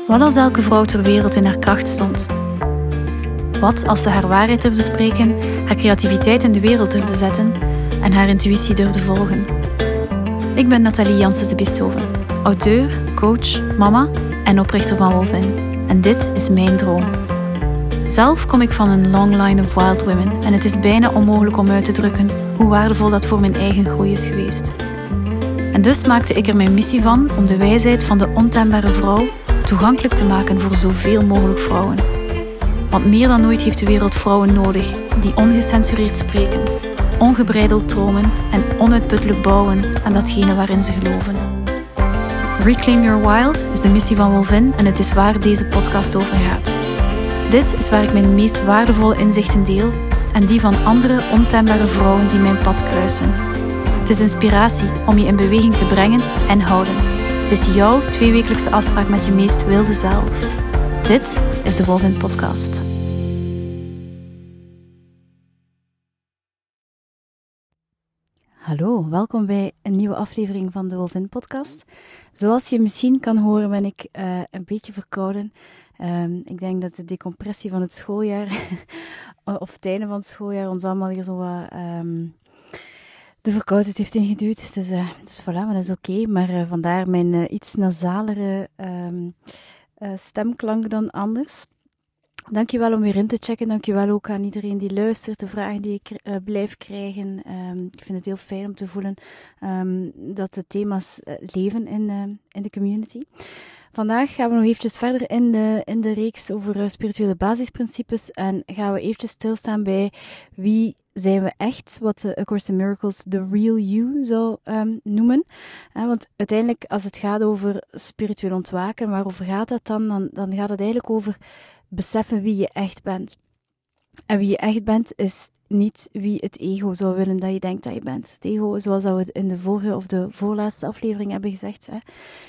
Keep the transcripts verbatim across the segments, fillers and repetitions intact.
Wat als elke vrouw ter wereld in haar kracht stond? Wat als ze haar waarheid durfde spreken, haar creativiteit in de wereld durfde zetten en haar intuïtie durfde volgen? Ik ben Nathalie Janssens de Bisthoven, auteur, coach, mama en oprichter van Wolvin. En dit is mijn droom. Zelf kom ik van een long line of wild women en het is bijna onmogelijk om uit te drukken hoe waardevol dat voor mijn eigen groei is geweest. En dus maakte ik er mijn missie van om de wijsheid van de ontembare vrouw toegankelijk te maken voor zoveel mogelijk vrouwen. Want meer dan ooit heeft de wereld vrouwen nodig die ongecensureerd spreken, ongebreideld dromen en onuitputtelijk bouwen aan datgene waarin ze geloven. Reclaim Your Wild is de missie van Wolvin en het is waar deze podcast over gaat. Dit is waar ik mijn meest waardevolle inzichten deel en die van andere ontembare vrouwen die mijn pad kruisen. Het is inspiratie om je in beweging te brengen en houden. Het is jouw tweewekelijkse afspraak met je meest wilde zelf. Dit is de Wolvin Podcast. Hallo, welkom bij een nieuwe aflevering van de Wolvin Podcast. Zoals je misschien kan horen ben ik uh, een beetje verkouden. Um, ik denk dat de decompressie van het schooljaar, of het einde van het schooljaar, ons allemaal hier zo wat um, de verkoudheid heeft ingeduwd. Dus, uh, dus voilà, maar dat is oké. Okay. Maar uh, vandaar mijn uh, iets nasalere um, uh, stemklank dan anders. Dankjewel om weer in te checken. Dankjewel ook aan iedereen die luistert, de vragen die ik uh, blijf krijgen. Um, ik vind het heel fijn om te voelen um, dat de thema's uh, leven in, uh, in de community. Vandaag gaan we nog eventjes verder in de, in de reeks over uh, spirituele basisprincipes en gaan we eventjes stilstaan bij wie zijn we echt, wat de A Course in Miracles the real you zou um, noemen. Uh, want uiteindelijk, als het gaat over spiritueel ontwaken, waarover gaat dat dan? Dan, dan gaat het eigenlijk over beseffen wie je echt bent. En wie je echt bent, is niet wie het ego zou willen dat je denkt dat je bent. Het ego, zoals dat we het in de vorige of de voorlaatste aflevering hebben gezegd, hè,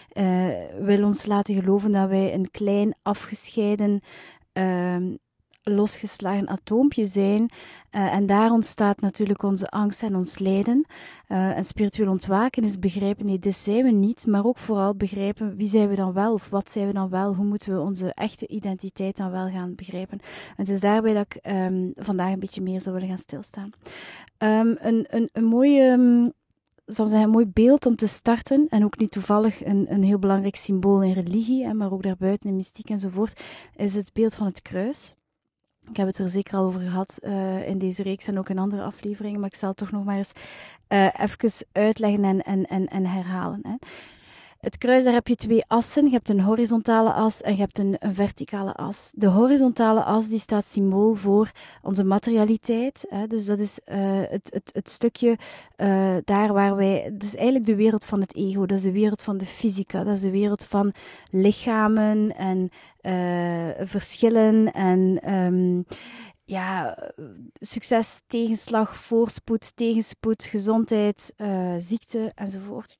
uh, wil ons laten geloven dat wij een klein, afgescheiden, uh, losgeslagen atoompje zijn. Uh, en daar ontstaat natuurlijk onze angst en ons lijden. Uh, en spiritueel ontwaken is begrijpen, nee, dit zijn we niet, maar ook vooral begrijpen wie zijn we dan wel, of wat zijn we dan wel, hoe moeten we onze echte identiteit dan wel gaan begrijpen. En het is daarbij dat ik um, vandaag een beetje meer zou willen gaan stilstaan. Um, een, een, een mooie... Um, zal zeggen, een mooi beeld om te starten, en ook niet toevallig een, een heel belangrijk symbool in religie, hè, maar ook daarbuiten in mystiek enzovoort, is het beeld van het kruis. Ik heb het er zeker al over gehad uh, in deze reeks en ook in andere afleveringen, maar ik zal het toch nog maar eens uh, even uitleggen en, en, en, en herhalen. Hè. Het kruis, daar heb je twee assen. Je hebt een horizontale as en je hebt een, een verticale as. De horizontale as die staat symbool voor onze materialiteit. Hè. Dus dat is uh, het, het, het stukje uh, daar waar wij... Dat is eigenlijk de wereld van het ego. Dat is de wereld van de fysica. Dat is de wereld van lichamen en uh, verschillen en... Um, ja, succes, tegenslag, voorspoed, tegenspoed, gezondheid, uh, ziekte enzovoort.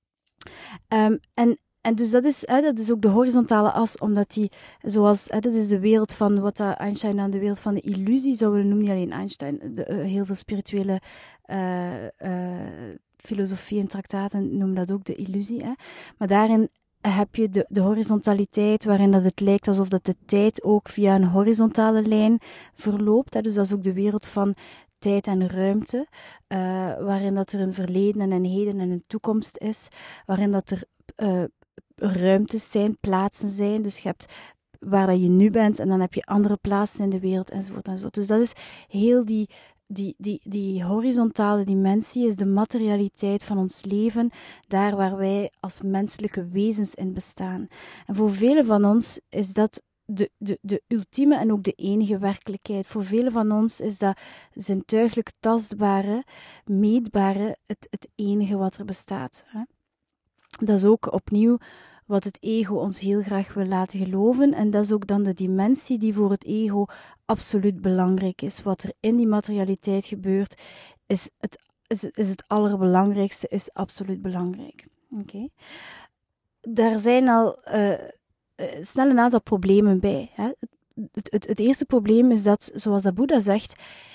Um, en, en dus dat is, hè, dat is ook de horizontale as, omdat die, zoals, hè, dat is de wereld van wat Einstein dan de wereld van de illusie zou willen noemen, niet alleen Einstein, de, uh, heel veel spirituele uh, uh, filosofie en traktaten noemen dat ook de illusie, hè. Maar daarin heb je de, de horizontaliteit, waarin dat het lijkt alsof dat de tijd ook via een horizontale lijn verloopt, hè. Dus dat is ook de wereld van tijd en ruimte, uh, waarin dat er een verleden en een heden en een toekomst is, waarin dat er uh, ruimtes zijn, plaatsen zijn, dus je hebt waar dat je nu bent en dan heb je andere plaatsen in de wereld enzovoort enzovoort. Dus dat is heel die, die, die, die horizontale dimensie, is de materialiteit van ons leven, daar waar wij als menselijke wezens in bestaan. En voor velen van ons is dat De, de, de ultieme en ook de enige werkelijkheid. Voor velen van ons is dat zintuigelijk tastbare, meetbare, het, het enige wat er bestaat. Hè? Dat is ook opnieuw wat het ego ons heel graag wil laten geloven. En dat is ook dan de dimensie die voor het ego absoluut belangrijk is. Wat er in die materialiteit gebeurt, is het, is, is het allerbelangrijkste, is absoluut belangrijk. Oké. Okay. Daar zijn al... Uh, Uh, snel een aantal problemen bij. Hè. Het, het, het eerste probleem is dat, zoals dat Boeddha zegt,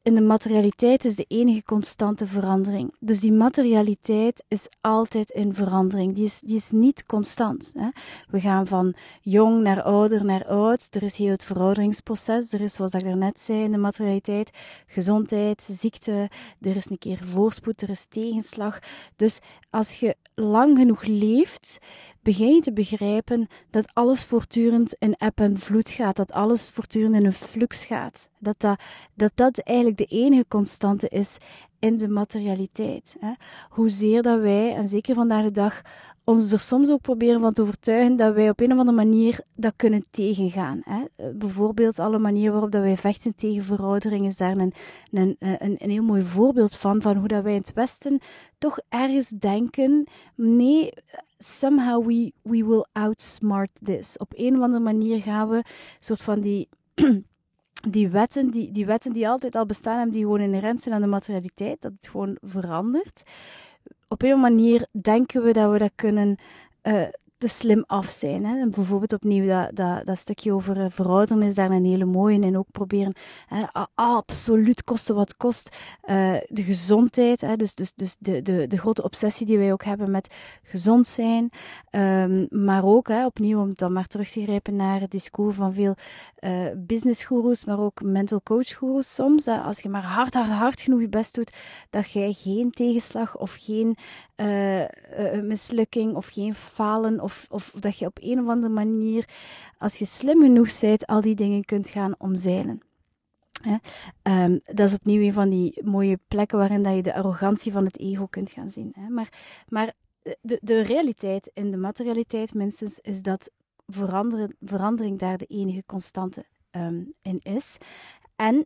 in de materialiteit is de enige constante verandering. Dus die materialiteit is altijd in verandering. Die is, die is niet constant. Hè. We gaan van jong naar ouder naar oud. Er is heel het verouderingsproces. Er is, zoals ik daarnet zei, in de materialiteit, gezondheid, ziekte. Er is een keer voorspoed, er is tegenslag. Dus als je lang genoeg leeft, begin je te begrijpen dat alles voortdurend in eb en vloed gaat, dat alles voortdurend in een flux gaat. Dat dat, dat, dat eigenlijk de enige constante is in de materialiteit. Hè. Hoezeer dat wij, en zeker vandaag de dag, ons er soms ook proberen van te overtuigen dat wij op een of andere manier dat kunnen tegengaan. Hè. Bijvoorbeeld alle manieren waarop dat wij vechten tegen veroudering is daar een, een, een, een heel mooi voorbeeld van, van hoe dat wij in het Westen toch ergens denken, nee, somehow we, we will outsmart this. Op een of andere manier gaan we een soort van die... Die wetten, die, die wetten die altijd al bestaan hebben, die gewoon inherent zijn aan de materialiteit, dat het gewoon verandert. Op een manier denken we dat we dat kunnen uh, te slim af zijn. Hè. En bijvoorbeeld opnieuw dat, dat, dat stukje over uh, verouderen is daar een hele mooie. En ook proberen, hè, absoluut kosten wat kost, uh, de gezondheid. Hè, dus dus, dus de, de, de grote obsessie die wij ook hebben met gezond zijn. Um, maar ook, hè, opnieuw om dan maar terug te grijpen naar het discours van veel uh, businessgoeroes, maar ook mental coachgoeroes soms. Hè, als je maar hard, hard, hard genoeg je best doet, dat jij geen tegenslag of geen uh, uh, mislukking of geen falen of, of dat je op een of andere manier, als je slim genoeg bent, al die dingen kunt gaan omzeilen. Hè? Um, dat is opnieuw een van die mooie plekken waarin dat je de arrogantie van het ego kunt gaan zien. Hè? Maar, maar de, de realiteit, in de materialiteit minstens, is dat veranderen, verandering daar de enige constante um, in is. En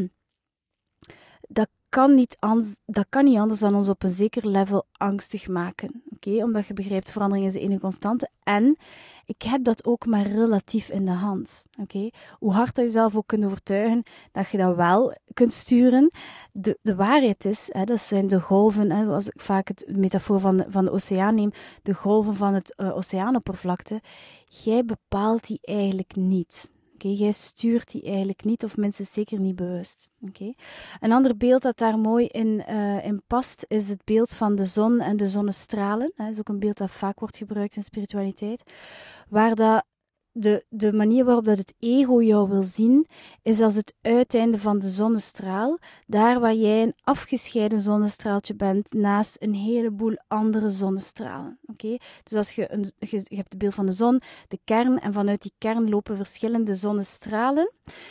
dat kan niet anders, dat kan niet anders dan ons op een zeker level angstig maken. Okay? Omdat je begrijpt, verandering is de enige constante. En ik heb dat ook maar relatief in de hand. Okay? Hoe hard dat je zelf ook kunt overtuigen dat je dat wel kunt sturen. De, de waarheid is, hè, dat zijn de golven, hè, als ik vaak het metafoor van de, van de oceaan neem, de golven van het uh, oceaanoppervlakte. Jij bepaalt die eigenlijk niet. Okay, jij stuurt die eigenlijk niet, of minstens zeker niet bewust. Okay. Een ander beeld dat daar mooi in, uh, in past, is het beeld van de zon en de zonnestralen. Dat is ook een beeld dat vaak wordt gebruikt in spiritualiteit. Waar dat de, de manier waarop dat het ego jou wil zien, is als het uiteinde van de zonnestraal, daar waar jij een afgescheiden zonnestraaltje bent, naast een heleboel andere zonnestralen. Okay? Dus als je, een, je, je hebt het beeld van de zon, de kern, en vanuit die kern lopen verschillende zonnestralen.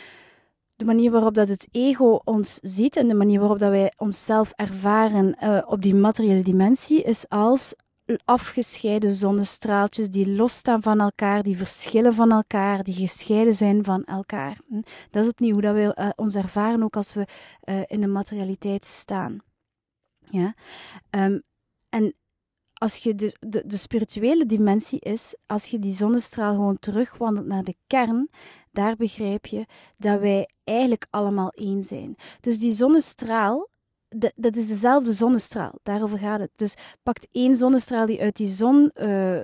De manier waarop dat het ego ons ziet en de manier waarop dat wij onszelf ervaren uh, op die materiële dimensie, is als afgescheiden zonnestraaltjes die losstaan van elkaar, die verschillen van elkaar, die gescheiden zijn van elkaar. Dat is opnieuw hoe dat we uh, ons ervaren, ook als we uh, in de materialiteit staan. Ja? Um, en als je de, de, de spirituele dimensie is, als je die zonnestraal gewoon terugwandelt naar de kern, daar begrijp je dat wij eigenlijk allemaal één zijn. Dus die zonnestraal, De, dat is dezelfde zonnestraal, daarover gaat het. Dus pakt één zonnestraal die uit die zon, uh,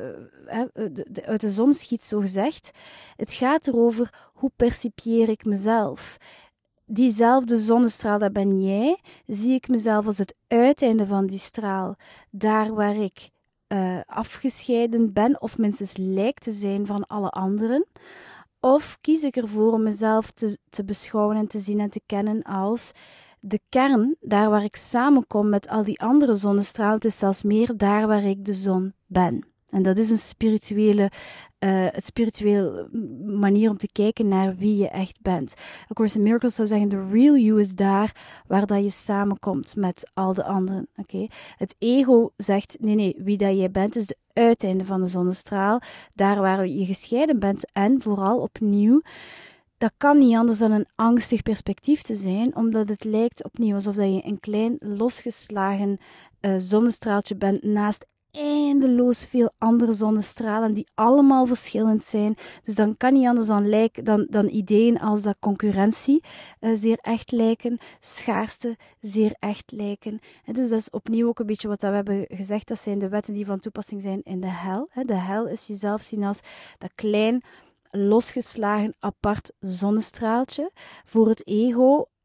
de, de, uit de zon schiet, zo gezegd. Het gaat erover, hoe percipieer ik mezelf? Diezelfde zonnestraal, dat ben jij, zie ik mezelf als het uiteinde van die straal, daar waar ik uh, afgescheiden ben, of minstens lijkt te zijn van alle anderen. Of kies ik ervoor om mezelf te, te beschouwen en te zien en te kennen als de kern, daar waar ik samenkom met al die andere zonnestralen, het is zelfs meer daar waar ik de zon ben. En dat is een spirituele, uh, spirituele manier om te kijken naar wie je echt bent. A Course in Miracles zou zeggen, the real you is daar waar dat je samenkomt met al de anderen. Okay? Het ego zegt, nee, nee, wie dat jij bent is de uiteinde van de zonnestraal, daar waar je gescheiden bent en vooral opnieuw, dat kan niet anders dan een angstig perspectief te zijn, omdat het lijkt opnieuw alsof dat je een klein losgeslagen uh, zonnestraaltje bent naast eindeloos veel andere zonnestralen die allemaal verschillend zijn. Dus dan kan niet anders dan, lijken, dan, dan ideeën als dat concurrentie uh, zeer echt lijken, schaarste zeer echt lijken. En dus dat is opnieuw ook een beetje wat dat we hebben gezegd, dat zijn de wetten die van toepassing zijn in de hel. De hel is jezelf zien als dat klein losgeslagen, apart zonnestraaltje. Voor het ego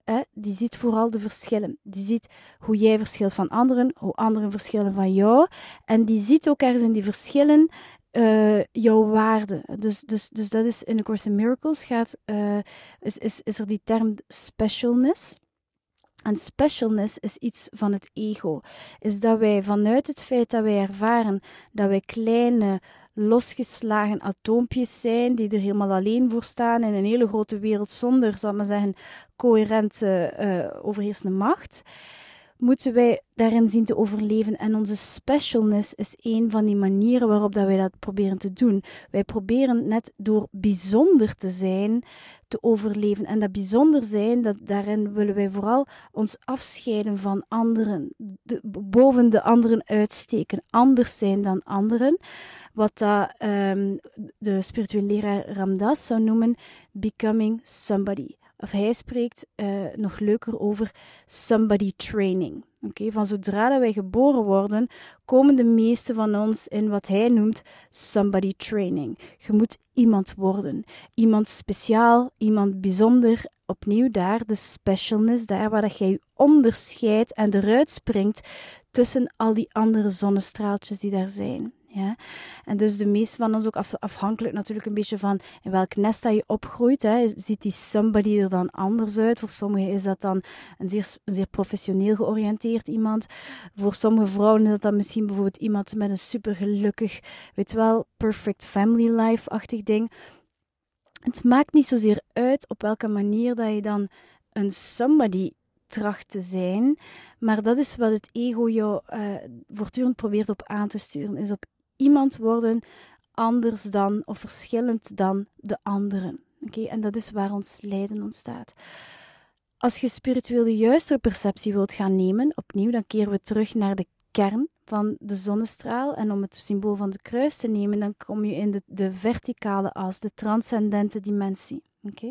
hè, die ziet vooral de verschillen. Die ziet hoe jij verschilt van anderen, hoe anderen verschillen van jou. En die ziet ook ergens in die verschillen uh, jouw waarde. Dus, dus, dus dat is in A Course in Miracles gaat, uh, is, is, is er die term specialness. En specialness is iets van het ego. Is dat wij vanuit het feit dat wij ervaren dat wij kleine, losgeslagen atoompjes zijn, die er helemaal alleen voor staan in een hele grote wereld zonder, zal ik maar zeggen, coherente uh, overheersende macht, moeten wij daarin zien te overleven. En onze specialness is een van die manieren waarop dat wij dat proberen te doen. Wij proberen net door bijzonder te zijn, te overleven. En dat bijzonder zijn, dat, daarin willen wij vooral ons afscheiden van anderen. De, boven de anderen uitsteken. Anders zijn dan anderen. Wat dat, um, de spirituele leraar Ram Dass zou noemen becoming somebody. Of hij spreekt uh, nog leuker over somebody training. Okay? Van zodra dat wij geboren worden, komen de meeste van ons in wat hij noemt somebody training. Je moet iemand worden. Iemand speciaal, iemand bijzonder. Opnieuw daar, de specialness, daar waar dat jij je onderscheidt en eruit springt tussen al die andere zonnestraaltjes die daar zijn. Ja? En dus de meeste van ons ook af, afhankelijk natuurlijk een beetje van in welk nest dat je opgroeit. Hè. Ziet die somebody er dan anders uit? Voor sommigen is dat dan een zeer, een zeer professioneel georiënteerd iemand. Voor sommige vrouwen is dat dan misschien bijvoorbeeld iemand met een super gelukkig, weet wel, perfect family life-achtig ding. Het maakt niet zozeer uit op welke manier dat je dan een somebody tracht te zijn, maar dat is wat het ego jou uh, voortdurend probeert op aan te sturen, is op iemand worden anders dan of verschillend dan de anderen. Okay? En dat is waar ons lijden ontstaat. Als je spiritueel de juiste perceptie wilt gaan nemen, opnieuw, dan keren we terug naar de kern van de zonnestraal. En om het symbool van de kruis te nemen, dan kom je in de, de verticale as, de transcendente dimensie. Okay?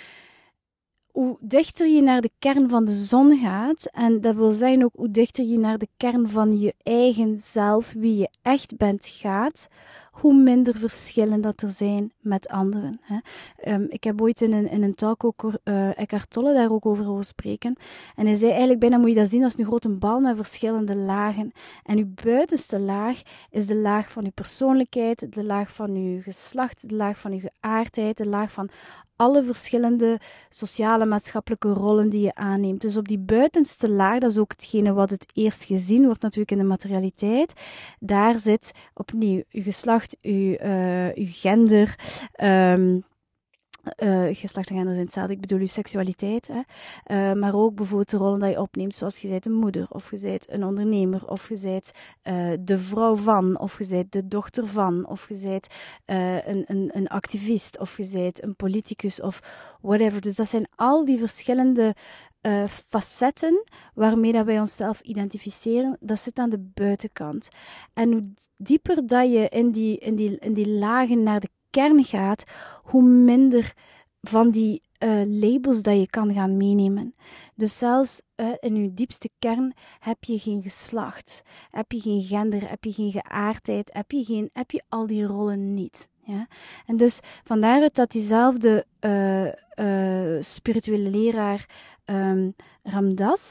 Hoe dichter je naar de kern van de zon gaat, en dat wil zeggen ook hoe dichter je naar de kern van je eigen zelf, wie je echt bent, gaat, hoe minder verschillen dat er zijn met anderen. Hè. Um, ik heb ooit in een, in een talk ook uh, Eckhart Tolle daar ook over horen spreken. En hij zei eigenlijk bijna moet je dat zien als een grote bal met verschillende lagen. En uw buitenste laag is de laag van uw persoonlijkheid, de laag van uw geslacht, de laag van uw geaardheid, de laag van alle verschillende sociale, maatschappelijke rollen die je aanneemt. Dus op die buitenste laag, dat is ook hetgene wat het eerst gezien wordt natuurlijk in de materialiteit, daar zit opnieuw uw geslacht, uw, uh, uw gender, um, Uh, geslacht en gender zijn hetzelfde, ik bedoel uw seksualiteit, hè? Uh, maar ook bijvoorbeeld de rollen die je opneemt, zoals je bent een moeder, of je bent een ondernemer, of je bent uh, de vrouw van, of je bent de dochter van, of je bent uh, een, een, een activist, of je bent een politicus, of whatever. Dus dat zijn al die verschillende uh, facetten waarmee dat wij onszelf identificeren, dat zit aan de buitenkant. En hoe dieper dat je in die, in die, in die lagen naar de kern gaat, hoe minder van die uh, labels dat je kan gaan meenemen. Dus zelfs uh, in je diepste kern heb je geen geslacht, heb je geen gender, heb je geen geaardheid, heb je, geen, heb je al die rollen niet. Ja? En dus van daaruit dat diezelfde uh, uh, spirituele leraar um, Ram Dass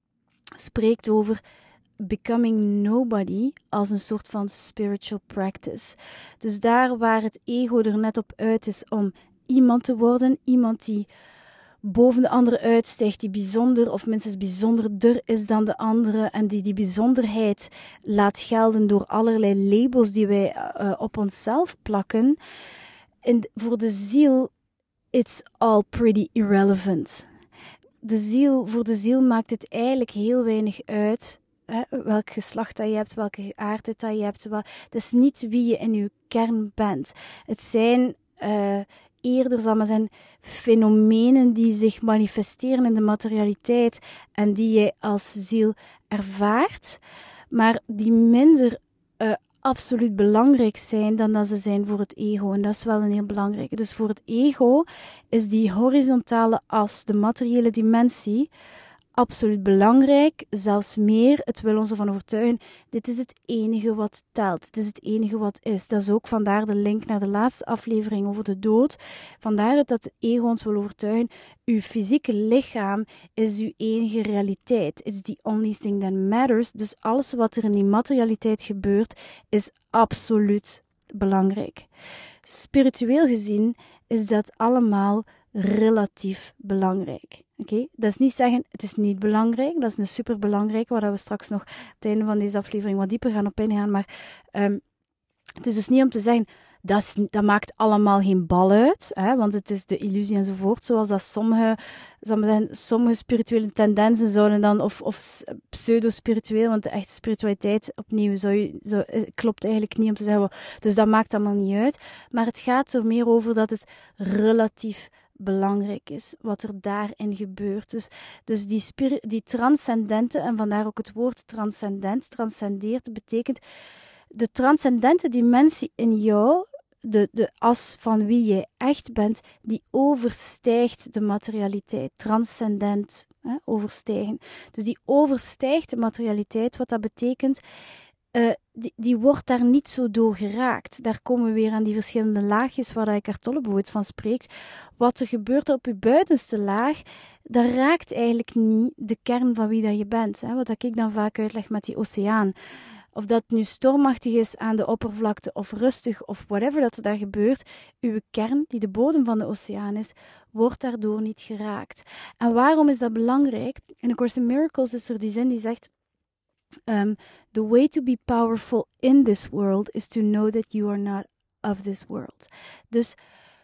spreekt over becoming nobody als een soort van spiritual practice. Dus daar waar het ego er net op uit is om iemand te worden, iemand die boven de andere uitstijgt, die bijzonder of minstens bijzonderder is dan de andere en die die bijzonderheid laat gelden door allerlei labels die wij uh, op onszelf plakken. En voor de ziel, it's all pretty irrelevant. De ziel, voor de ziel maakt het eigenlijk heel weinig uit Hè, welk geslacht dat je hebt, welke geaardheid dat je hebt. Wel, het is niet wie je in je kern bent. Het zijn uh, eerder, zal maar zijn, fenomenen die zich manifesteren in de materialiteit en die je als ziel ervaart, maar die minder uh, absoluut belangrijk zijn dan dat ze zijn voor het ego. En dat is wel een heel belangrijke. Dus voor het ego is die horizontale as, de materiële dimensie, absoluut belangrijk, zelfs meer. Het wil ons ervan overtuigen, dit is het enige wat telt. Het is het enige wat is. Dat is ook vandaar de link naar de laatste aflevering over de dood. Vandaar dat het ego ons wil overtuigen, uw fysieke lichaam is uw enige realiteit. It's the only thing that matters. Dus alles wat er in die materialiteit gebeurt, is absoluut belangrijk. Spiritueel gezien is dat allemaal relatief belangrijk. Oké, okay? Dat is niet zeggen, het is niet belangrijk. Dat is een superbelangrijke, waar we straks nog op het einde van deze aflevering wat dieper gaan op ingaan. Maar um, het is dus niet om te zeggen, dat, is, dat maakt allemaal geen bal uit, hè? Want het is de illusie enzovoort, zoals dat sommige, zal maar zeggen, sommige spirituele tendensen zouden dan, of, of pseudo-spiritueel, want de echte spiritualiteit, opnieuw, zou je, zou, klopt eigenlijk niet om te zeggen, dus dat maakt allemaal niet uit. Maar het gaat er meer over dat het relatief belangrijk is, wat er daarin gebeurt. Dus, dus die, spiri- die transcendente, en vandaar ook het woord transcendent, transcendeert, betekent de transcendente dimensie in jou, de, de as van wie jij echt bent, die overstijgt de materialiteit. Transcendent, hè, overstijgen. Dus die overstijgt de materialiteit, wat dat betekent, uh, die, die wordt daar niet zo door geraakt. Daar komen we weer aan die verschillende laagjes waar Eckhart Tolle bijvoorbeeld van spreekt. Wat er gebeurt op je buitenste laag, dat raakt eigenlijk niet de kern van wie dat je bent. Hè. Wat dat ik dan vaak uitleg met die oceaan. Of dat nu stormachtig is aan de oppervlakte of rustig of whatever dat er daar gebeurt, uw kern, die de bodem van de oceaan is, wordt daardoor niet geraakt. En waarom is dat belangrijk? In A Course in Miracles is er die zin die zegt, um, the way to be powerful in this world is to know that you are not of this world. Dus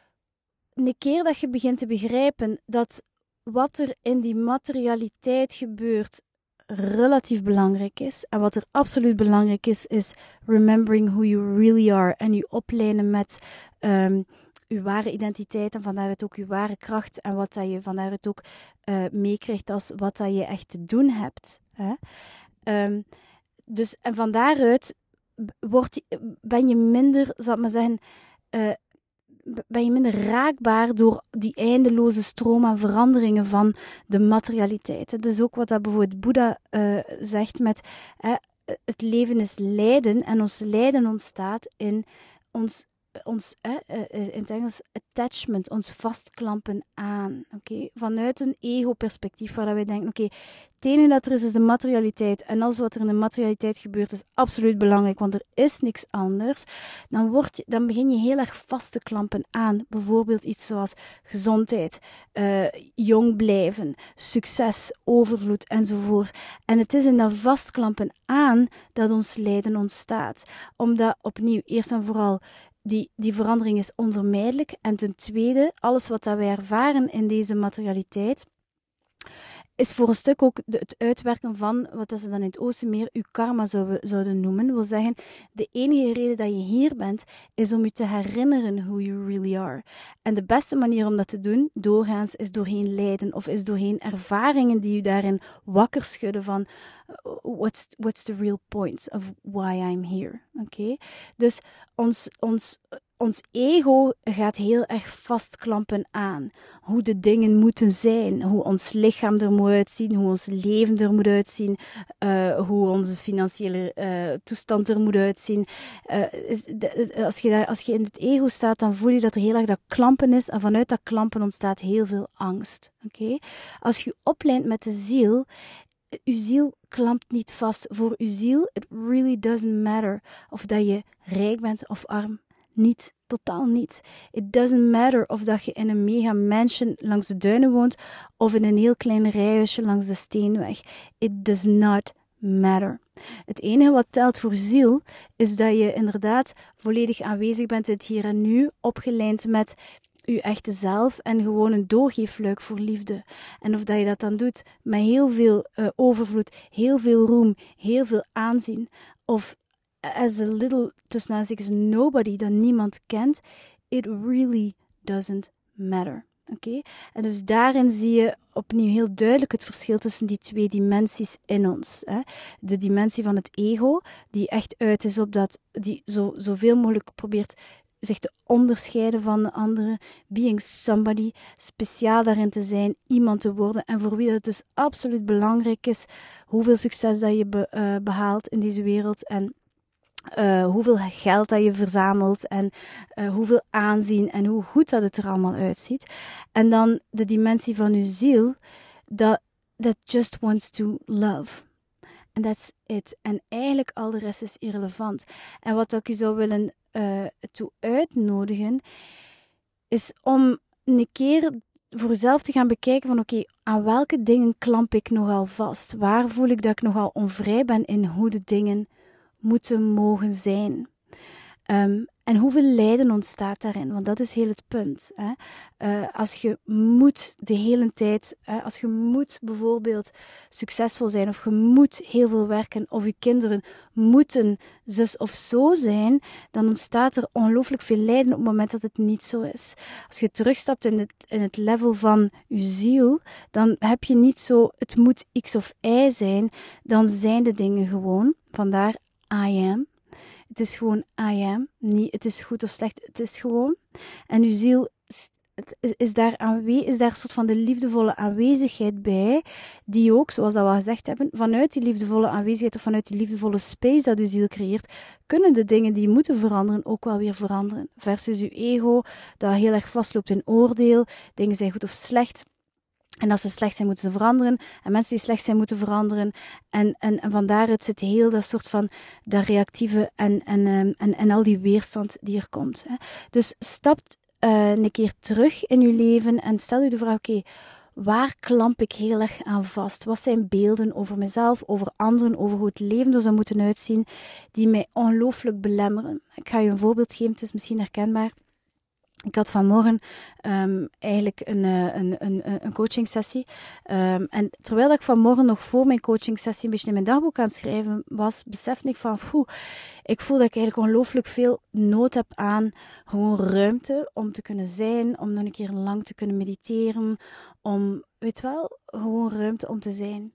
een keer dat je begint te begrijpen dat wat er in die materialiteit gebeurt relatief belangrijk is. En wat er absoluut belangrijk is, is remembering who you really are. En je oplijnen met um, uw ware identiteit en van daaruit ook uw ware kracht. En wat dat je van daaruit ook uh, meekrijgt als wat dat je echt te doen hebt. Hè? Um, dus, en van daaruit word je, ben je minder, zal ik maar zeggen, uh, ben je minder raakbaar door die eindeloze stroom aan veranderingen van de materialiteit. Dat is ook wat dat bijvoorbeeld Boeddha uh, zegt met uh, het leven is lijden en ons lijden ontstaat in ons, ons uh, uh, in het Engels attachment, ons vastklampen aan. Okay? Vanuit een ego-perspectief waar wij denken, oké, okay, het enige dat er is, is de materialiteit. En alles wat er in de materialiteit gebeurt, is absoluut belangrijk, want er is niks anders. Dan, word je, dan begin je heel erg vast te klampen aan. Bijvoorbeeld iets zoals gezondheid, uh, jong blijven, succes, overvloed enzovoort. En het is in dat vastklampen aan dat ons lijden ontstaat. Omdat, opnieuw, eerst en vooral, Die, die verandering is onvermijdelijk. En ten tweede, alles wat dat wij ervaren in deze materialiteit, is voor een stuk ook de, het uitwerken van, wat ze dan in het Oosten meer uw karma zouden, zouden noemen. Wil zeggen, de enige reden dat je hier bent, is om je te herinneren who you really are. En de beste manier om dat te doen, doorgaans, is doorheen lijden, of is doorheen ervaringen die je daarin wakker schudden van, what's, what's the real point of why I'm here. Oké? Okay? Dus ons, ons, ons ego gaat heel erg vastklampen aan. Hoe de dingen moeten zijn. Hoe ons lichaam er moet uitzien. Hoe ons leven er moet uitzien. Uh, hoe onze financiële uh, toestand er moet uitzien. Uh, de, als, je daar, als je in het ego staat, dan voel je dat er heel erg dat klampen is. En vanuit dat klampen ontstaat heel veel angst. Okay? Als je oplijnt met de ziel, uw ziel klampt niet vast. Voor uw ziel, it really doesn't matter of dat je rijk bent of arm. Niet, totaal niet. It doesn't matter of dat je in een mega mansion langs de duinen woont of in een heel klein rijhuisje langs de Steenweg. It does not matter. Het enige wat telt voor ziel is dat je inderdaad volledig aanwezig bent in het hier en nu, opgelijnd met je echte zelf en gewoon een doorgeefluik voor liefde. En of dat je dat dan doet met heel veel uh, overvloed, heel veel roem, heel veel aanzien, of as a little, tussen aanstekens, nobody dat niemand kent, it really doesn't matter. Oké? Okay? En dus daarin zie je opnieuw heel duidelijk het verschil tussen die twee dimensies in ons. Hè? De dimensie van het ego, die echt uit is op dat, die zo, zoveel mogelijk probeert zich te onderscheiden van de anderen, being somebody, speciaal daarin te zijn, iemand te worden en voor wie het dus absoluut belangrijk is hoeveel succes dat je be, uh, behaalt in deze wereld en uh, hoeveel geld dat je verzamelt en uh, hoeveel aanzien en hoe goed dat het er allemaal uitziet. En dan de dimensie van je ziel, dat that just wants to love. And that's it. En eigenlijk al de rest is irrelevant. En wat ik u zou willen uh, toe uitnodigen, is om een keer voor jezelf te gaan bekijken van oké, okay, aan welke dingen klamp ik nogal vast? Waar voel ik dat ik nogal onvrij ben in hoe de dingen moeten mogen zijn? Um, en hoeveel lijden ontstaat daarin? Want dat is heel het punt. Hè? Uh, als je moet de hele tijd, uh, als je moet bijvoorbeeld succesvol zijn, of je moet heel veel werken, of je kinderen moeten zus of zo zijn, dan ontstaat er ongelooflijk veel lijden op het moment dat het niet zo is. Als je terugstapt in het, in het level van je ziel, dan heb je niet zo, het moet X of Y zijn, dan zijn de dingen gewoon. Vandaar I am. Het is gewoon I am. Niet het is goed of slecht, het is gewoon. En uw ziel is daar, aanwe- is daar een soort van de liefdevolle aanwezigheid bij, die ook, zoals dat we al gezegd hebben, vanuit die liefdevolle aanwezigheid of vanuit die liefdevolle space dat uw ziel creëert, kunnen de dingen die moeten veranderen ook wel weer veranderen. Versus uw ego, dat heel erg vastloopt in oordeel, dingen zijn goed of slecht. En als ze slecht zijn, moeten ze veranderen. En mensen die slecht zijn, moeten veranderen. En, en, en van daaruit zit heel dat soort van dat reactieve en, en, en, en al die weerstand die er komt. Hè. Dus stap uh, een keer terug in je leven en stel je de vraag, oké, okay, waar klamp ik heel erg aan vast? Wat zijn beelden over mezelf, over anderen, over hoe het leven er zou moeten uitzien, die mij ongelooflijk belemmeren? Ik ga je een voorbeeld geven, het is misschien herkenbaar. Ik had vanmorgen um, eigenlijk een, een, een, een coachingsessie. Um, en terwijl ik vanmorgen nog voor mijn coachingsessie een beetje in mijn dagboek aan het schrijven was, besefte ik van, poeh, ik voel dat ik eigenlijk ongelooflijk veel nood heb aan gewoon ruimte om te kunnen zijn, om nog een keer lang te kunnen mediteren, om, weet wel, gewoon ruimte om te zijn.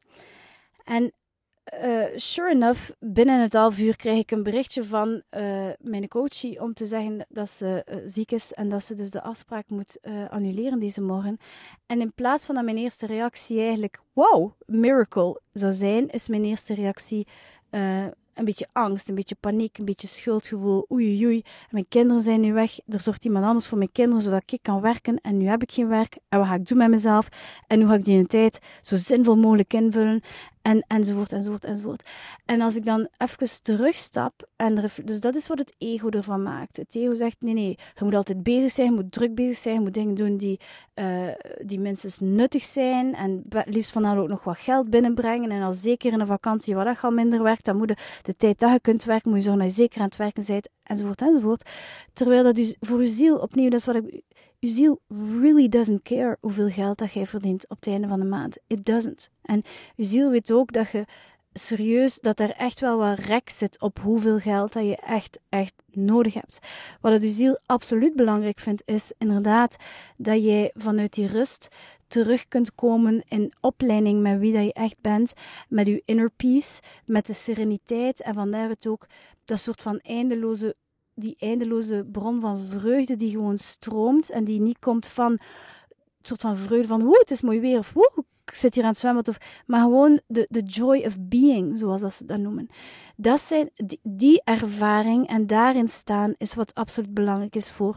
En Uh, sure enough, binnen het half uur krijg ik een berichtje van uh, mijn coachie om te zeggen dat ze uh, ziek is en dat ze dus de afspraak moet uh, annuleren deze morgen. En in plaats van dat mijn eerste reactie eigenlijk, wow, miracle zou zijn, is mijn eerste reactie uh, een beetje angst, een beetje paniek, een beetje schuldgevoel, oei oei oei, mijn kinderen zijn nu weg, er zorgt iemand anders voor mijn kinderen zodat ik kan werken en nu heb ik geen werk en wat ga ik doen met mezelf en hoe ga ik die in tijd zo zinvol mogelijk invullen en enzovoort enzovoort enzovoort. En als ik dan even terugstap en er, dus dat is wat het ego ervan maakt. Het ego zegt nee nee, je moet altijd bezig zijn, je moet druk bezig zijn, je moet dingen doen die, uh, die minstens nuttig zijn en liefst van al ook nog wat geld binnenbrengen en al zeker in een vakantie waar dat al minder werkt, dan moet je de tijd dat je kunt werken, moet je zorgen dat je zeker aan het werken bent, enzovoort, enzovoort. Terwijl dat u, voor uw ziel, opnieuw, dat is wat ik, uw ziel really doesn't care hoeveel geld dat jij verdient op het einde van de maand. It doesn't. En uw ziel weet ook dat je serieus, dat er echt wel wat rek zit op hoeveel geld dat je echt, echt nodig hebt. Wat het uw ziel absoluut belangrijk vindt, is inderdaad dat jij vanuit die rust terug kunt komen in opleiding met wie dat je echt bent, met je inner peace, met de sereniteit en van daaruit ook dat soort van eindeloze, die eindeloze bron van vreugde die gewoon stroomt en die niet komt van een soort van vreugde van woe, het is mooi weer, of woe, ik zit hier aan het zwemmen, of, maar gewoon de, de joy of being, zoals dat ze dat noemen. Dat zijn die, die ervaring en daarin staan is wat absoluut belangrijk is voor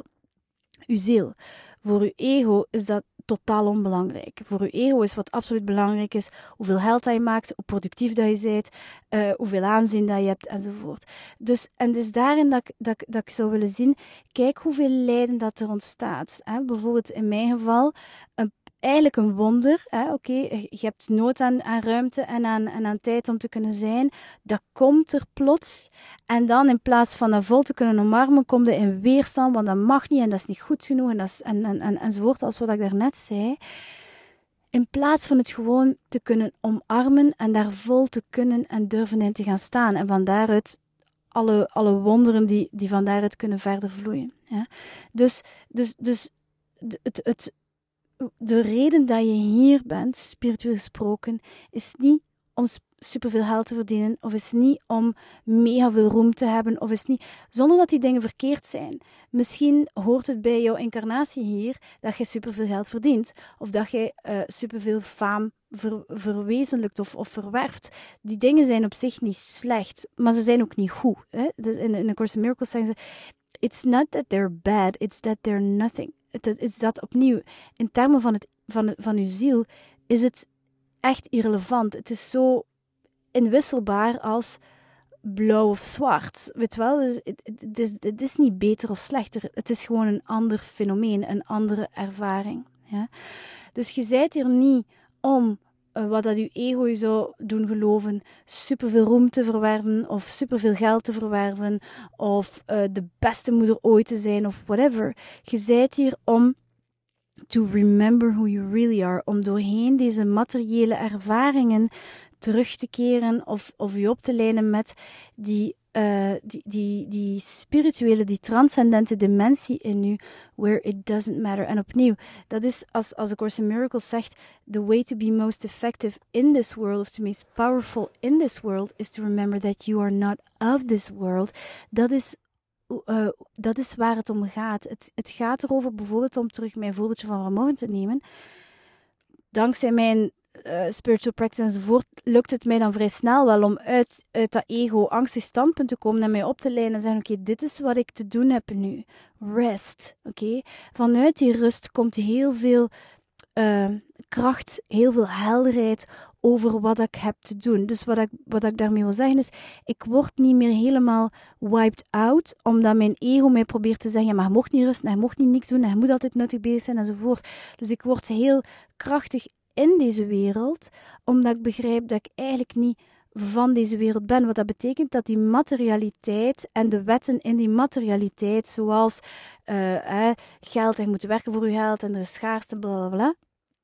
uw ziel. Voor uw ego is dat totaal onbelangrijk. Voor uw ego is wat absoluut belangrijk is hoeveel geld dat je maakt, hoe productief dat je bent, uh, hoeveel aanzien dat je hebt, enzovoort. Dus, en het is daarin dat ik, dat, dat ik zou willen zien, kijk hoeveel lijden dat er ontstaat. Hè? Bijvoorbeeld in mijn geval, een eigenlijk een wonder. Oké, okay, je hebt nood aan, aan ruimte en aan, en aan tijd om te kunnen zijn. Dat komt er plots. En dan in plaats van dat vol te kunnen omarmen, komt er in weerstand, want dat mag niet en dat is niet goed genoeg en, dat is, en, en, en, enzovoort, als wat ik daarnet zei. In plaats van het gewoon te kunnen omarmen en daar vol te kunnen en durven in te gaan staan. En van daaruit alle, alle wonderen die, die van daaruit kunnen verder vloeien. Ja? Dus, dus, dus het, het de reden dat je hier bent, spiritueel gesproken, is niet om, superveel geld te verdienen, of is niet om mega veel roem te hebben, of is niet, zonder dat die dingen verkeerd zijn. Misschien hoort het bij jouw incarnatie hier dat je superveel geld verdient, of dat je uh, superveel faam ver, verwezenlijkt of, of verwerft. Die dingen zijn op zich niet slecht, maar ze zijn ook niet goed. Hè? In, in de Course in Miracles zeggen ze, it's not that they're bad, it's that they're nothing. Het is dat opnieuw, in termen van, het, van, van uw ziel, is het echt irrelevant. Het is zo inwisselbaar als blauw of zwart. Weet wel, het is, het is niet beter of slechter. Het is gewoon een ander fenomeen, een andere ervaring. Ja? Dus je bent hier niet om, uh, wat dat je ego je zou doen geloven, superveel roem te verwerven, of superveel geld te verwerven, of uh, de beste moeder ooit te zijn, of whatever. Je bent hier om to remember who you really are, om doorheen deze materiële ervaringen terug te keren of, of je op te lijnen met die, uh, die, die, die spirituele, die transcendente dimensie in u, where it doesn't matter. En opnieuw, dat is als, als de Course in Miracles zegt, the way to be most effective in this world, of to be most powerful in this world, is to remember that you are not of this world. Dat is Uh, dat is waar het om gaat. Het, het gaat erover, bijvoorbeeld om terug mijn voorbeeldje van vanmorgen te nemen. Dankzij mijn uh, spiritual practice enzovoort, lukt het mij dan vrij snel wel om uit, uit dat ego-angstig standpunt te komen en mij op te leiden en zeggen, oké, okay, dit is wat ik te doen heb nu. Rest, oké. Okay? Vanuit die rust komt heel veel uh, kracht, heel veel helderheid over wat ik heb te doen. Dus wat ik, wat ik daarmee wil zeggen is, ik word niet meer helemaal wiped out, omdat mijn ego mij probeert te zeggen, ja, maar je mocht niet rusten, je mocht niet niks doen, je moet altijd nuttig bezig zijn, enzovoort. Dus ik word heel krachtig in deze wereld, omdat ik begrijp dat ik eigenlijk niet van deze wereld ben. Wat dat betekent dat die materialiteit en de wetten in die materialiteit, zoals uh, eh, geld, je moet werken voor je geld en er is schaarste, bla bla bla,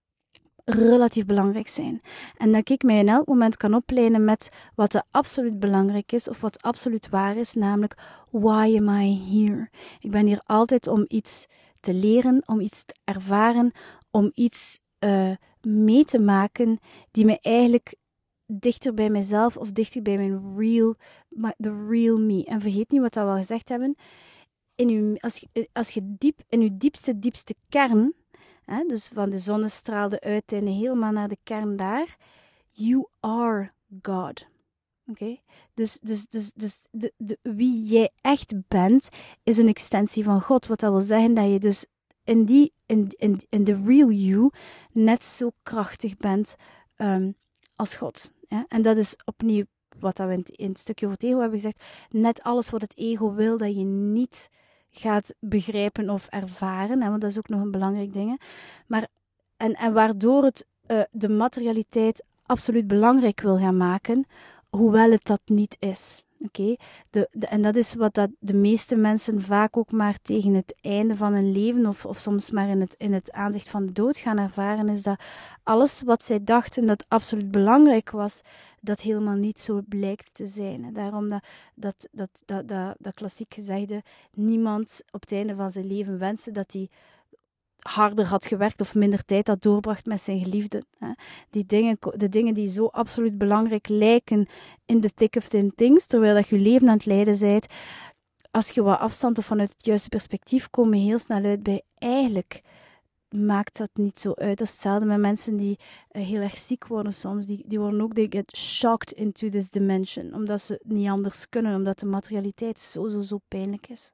relatief belangrijk zijn. En dat ik mij in elk moment kan opleiden met wat er absoluut belangrijk is, of wat absoluut waar is, namelijk, why am I here? Ik ben hier altijd om iets te leren, om iets te ervaren, om iets uh, mee te maken die me eigenlijk dichter bij mezelf of dichter bij mijn real, the real me. En vergeet niet wat we al gezegd hebben. In uw, als, je, als je diep, in uw diepste, diepste kern, hè, dus van de zonnestraal, de uiteinden, helemaal naar de kern daar, you are God. Oké? Okay? Dus, dus, dus, dus de, de, wie jij echt bent, is een extensie van God. Wat dat wil zeggen dat je dus in die, in, in, in the real you, net zo krachtig bent um, als God. Ja? En dat is opnieuw wat we in het, in het stukje over het ego hebben gezegd. Net alles wat het ego wil, dat je niet gaat begrijpen of ervaren. Hè? Want dat is ook nog een belangrijk ding. Maar, en, en waardoor het uh, de materialiteit absoluut belangrijk wil gaan maken, hoewel het dat niet is. Okay? De, de, en dat is wat dat de meeste mensen vaak ook maar tegen het einde van hun leven, of, of soms maar in het, in het aanzicht van de dood gaan ervaren, is dat alles wat zij dachten dat absoluut belangrijk was, dat helemaal niet zo blijkt te zijn. Daarom dat, dat, dat, dat, dat, dat klassiek gezegde, niemand op het einde van zijn leven wenste dat hij harder had gewerkt of minder tijd had doorbracht met zijn geliefden. Die dingen, de dingen die zo absoluut belangrijk lijken in the thick of the things, terwijl dat je leven aan het leiden bent, als je wat afstand of vanuit het juiste perspectief komen heel snel uit bij eigenlijk maakt dat niet zo uit. Dat is hetzelfde met mensen die uh, heel erg ziek worden soms. Die, die worden ook, they get shocked into this dimension, omdat ze niet anders kunnen, omdat de materialiteit zo, zo, zo pijnlijk is.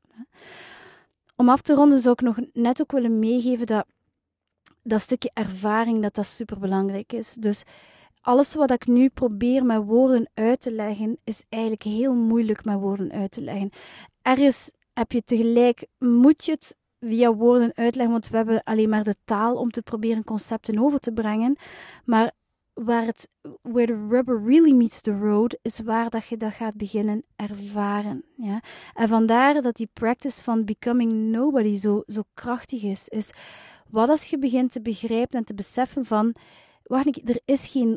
Om af te ronden zou ik nog net ook willen meegeven dat dat stukje ervaring, dat dat superbelangrijk is. Dus alles wat ik nu probeer met woorden uit te leggen, is eigenlijk heel moeilijk met woorden uit te leggen. Ergens heb je tegelijk, moet je het via woorden uitleggen, want we hebben alleen maar de taal om te proberen concepten over te brengen. Maar waar het, where the rubber really meets the road, is waar dat je dat gaat beginnen ervaren. Ja? En vandaar dat die practice van becoming nobody zo, zo krachtig is, is wat als je begint te begrijpen en te beseffen van, wacht, er is geen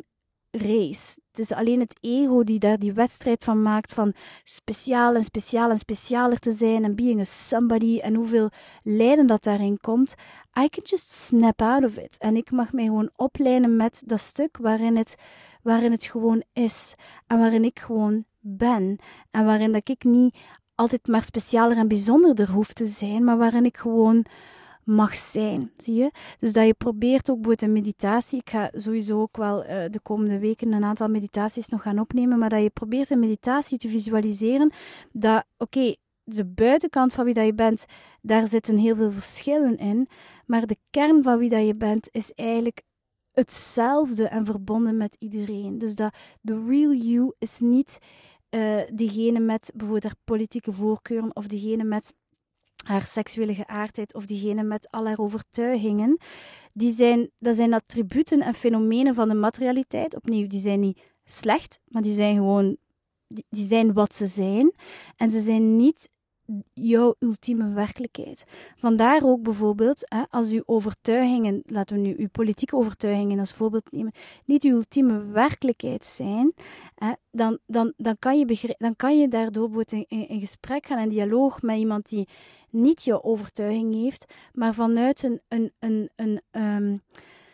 race. Het is alleen het ego die daar die wedstrijd van maakt van speciaal en speciaal en specialer te zijn en being a somebody en hoeveel lijden dat daarin komt. I can just snap out of it. En ik mag mij gewoon oplijnen met dat stuk waarin het, waarin het gewoon is. En waarin ik gewoon ben. En waarin dat ik niet altijd maar specialer en bijzonderder hoef te zijn, maar waarin ik gewoon mag zijn, zie je? Dus dat je probeert ook bijvoorbeeld een meditatie, ik ga sowieso ook wel uh, de komende weken een aantal meditaties nog gaan opnemen, maar dat je probeert een meditatie te visualiseren, dat, oké, okay, de buitenkant van wie dat je bent, daar zitten heel veel verschillen in, maar de kern van wie dat je bent is eigenlijk hetzelfde en verbonden met iedereen. Dus dat de real you is niet uh, diegene met bijvoorbeeld haar politieke voorkeuren of diegene met haar seksuele geaardheid of diegene met al haar overtuigingen, die zijn, dat zijn attributen en fenomenen van de materialiteit. Opnieuw, die zijn niet slecht, maar die zijn gewoon, die, die zijn wat ze zijn. En ze zijn niet jouw ultieme werkelijkheid. Vandaar ook bijvoorbeeld, hè, als uw overtuigingen, laten we nu uw politieke overtuigingen als voorbeeld nemen, niet uw ultieme werkelijkheid zijn, hè, dan, dan, dan, kan je begrijp, dan kan je daardoor bijvoorbeeld in, in gesprek gaan, in dialoog met iemand die niet jouw overtuiging heeft, maar vanuit een, een, een, een, um,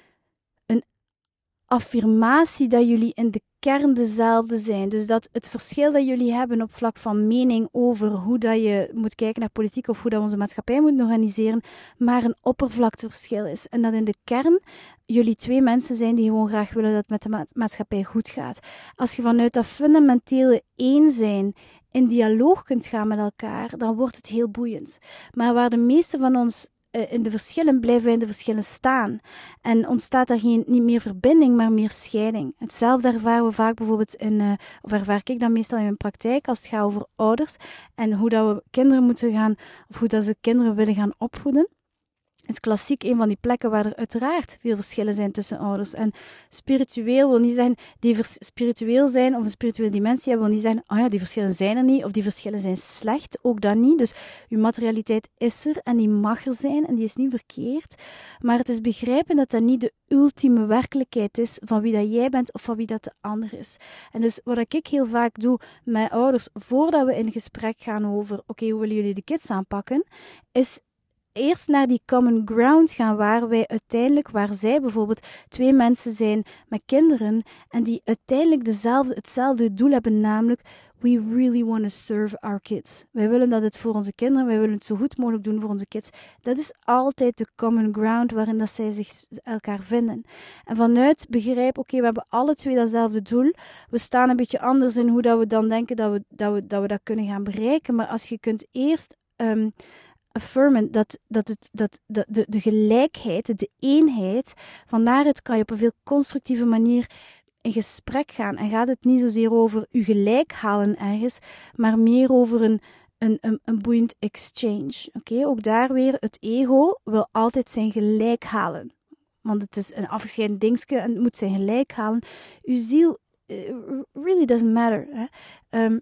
een affirmatie dat jullie in de kern dezelfde zijn. Dus dat het verschil dat jullie hebben op vlak van mening over hoe dat je moet kijken naar politiek of hoe dat we onze maatschappij moeten organiseren, maar een oppervlakteverschil is. En dat in de kern jullie twee mensen zijn die gewoon graag willen dat het met de ma- maatschappij goed gaat. Als je vanuit dat fundamentele één zijn in dialoog kunt gaan met elkaar, dan wordt het heel boeiend. Maar waar de meeste van ons uh, in de verschillen blijven wij in de verschillen staan. En ontstaat daar geen, niet meer verbinding, maar meer scheiding. Hetzelfde ervaren we vaak bijvoorbeeld in, uh, of ervaar ik dan meestal in mijn praktijk, als het gaat over ouders en hoe dat we kinderen moeten gaan, of hoe dat ze kinderen willen gaan opvoeden. Is klassiek een van die plekken waar er uiteraard veel verschillen zijn tussen ouders. En spiritueel wil niet zeggen, die vers- spiritueel zijn of een spirituele dimensie hebben, wil niet zeggen, oh ja, die verschillen zijn er niet, of die verschillen zijn slecht, ook dat niet. Dus uw materialiteit is er en die mag er zijn en die is niet verkeerd. Maar het is begrijpen dat dat niet de ultieme werkelijkheid is van wie dat jij bent of van wie dat de ander is. En dus wat ik heel vaak doe met ouders, voordat we in gesprek gaan over, oké, okay, hoe willen jullie de kids aanpakken, is eerst naar die common ground gaan waar wij uiteindelijk, waar zij bijvoorbeeld twee mensen zijn met kinderen en die uiteindelijk dezelfde, hetzelfde doel hebben, namelijk we really want to serve our kids. Wij willen dat het voor onze kinderen, wij willen het zo goed mogelijk doen voor onze kids. Dat is altijd de common ground waarin dat zij zich elkaar vinden. En vanuit begrijp, oké, okay, we hebben alle twee datzelfde doel. We staan een beetje anders in hoe dat we dan denken dat we dat, we, dat, we dat kunnen gaan bereiken. Maar als je kunt eerst Um, affirmen dat, dat, het, dat de, de, de gelijkheid, de eenheid, van daaruit kan je op een veel constructieve manier in gesprek gaan. En gaat het niet zozeer over je gelijk halen ergens, maar meer over een, een, een, een boeiend exchange. Oké, okay? Ook daar weer, het ego wil altijd zijn gelijk halen. Want het is een afgescheiden dingetje en het moet zijn gelijk halen. Uw ziel uh, really doesn't matter. Hè? Um,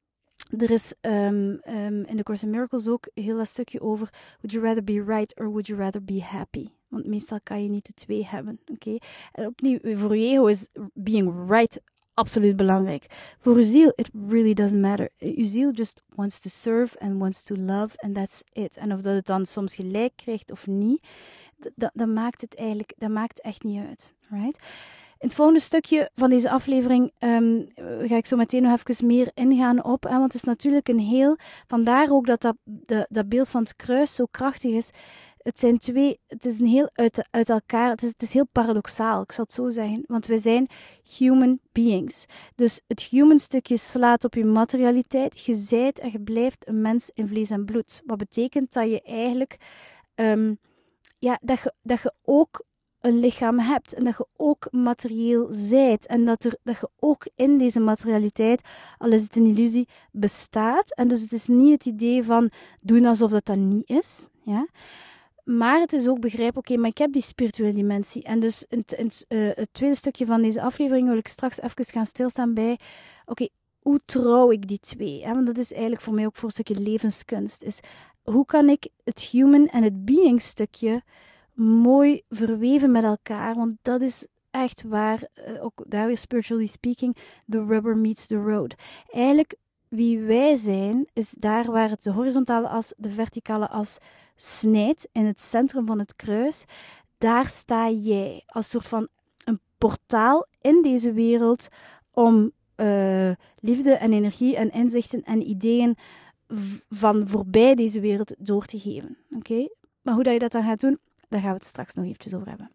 Er is um, um, in The Course in Miracles ook een heel stukje over would you rather be right or would you rather be happy? Want meestal kan je niet de twee hebben. Okay? En opnieuw, voor je ego is being right absoluut belangrijk. Voor je ziel, it really doesn't matter. Je ziel just wants to serve and wants to love and that's it. En of dat het dan soms gelijk krijgt of niet, dat, dat maakt het eigenlijk, dat maakt echt niet uit. Right? In het volgende stukje van deze aflevering um, ga ik zo meteen nog even meer ingaan op, hè, want het is natuurlijk een heel, vandaar ook dat dat, de, dat beeld van het kruis zo krachtig is. Het zijn twee, het is een heel uit, uit elkaar, het is, het is heel paradoxaal, ik zal het zo zeggen, want wij zijn human beings. Dus het human stukje slaat op je materialiteit, je zijt en je blijft een mens in vlees en bloed. Wat betekent dat je eigenlijk, um, ja, dat je, dat je ook een lichaam hebt en dat je ook materieel zijt en dat, er, dat je ook in deze materialiteit, al is het een illusie, bestaat. En dus het is niet het idee van doen alsof dat dat niet is, ja. Maar het is ook begrijpen, oké, okay, maar ik heb die spirituele dimensie. En dus in het, in het, uh, het tweede stukje van deze aflevering wil ik straks even gaan stilstaan bij, oké, okay, hoe trouw ik die twee? Hè? Want dat is eigenlijk voor mij ook voor een stukje levenskunst. Is hoe kan ik het human en het being stukje mooi verweven met elkaar, want dat is echt waar, uh, ook daar weer spiritually speaking, the rubber meets the road. Eigenlijk, wie wij zijn, is daar waar het de horizontale as, de verticale as snijdt, in het centrum van het kruis. Daar sta jij als soort van een portaal in deze wereld om uh, liefde en energie en inzichten en ideeën v- van voorbij deze wereld door te geven. Oké? Okay? Maar hoe dat je dat dan gaat doen, daar gaan we het straks nog eventjes over hebben.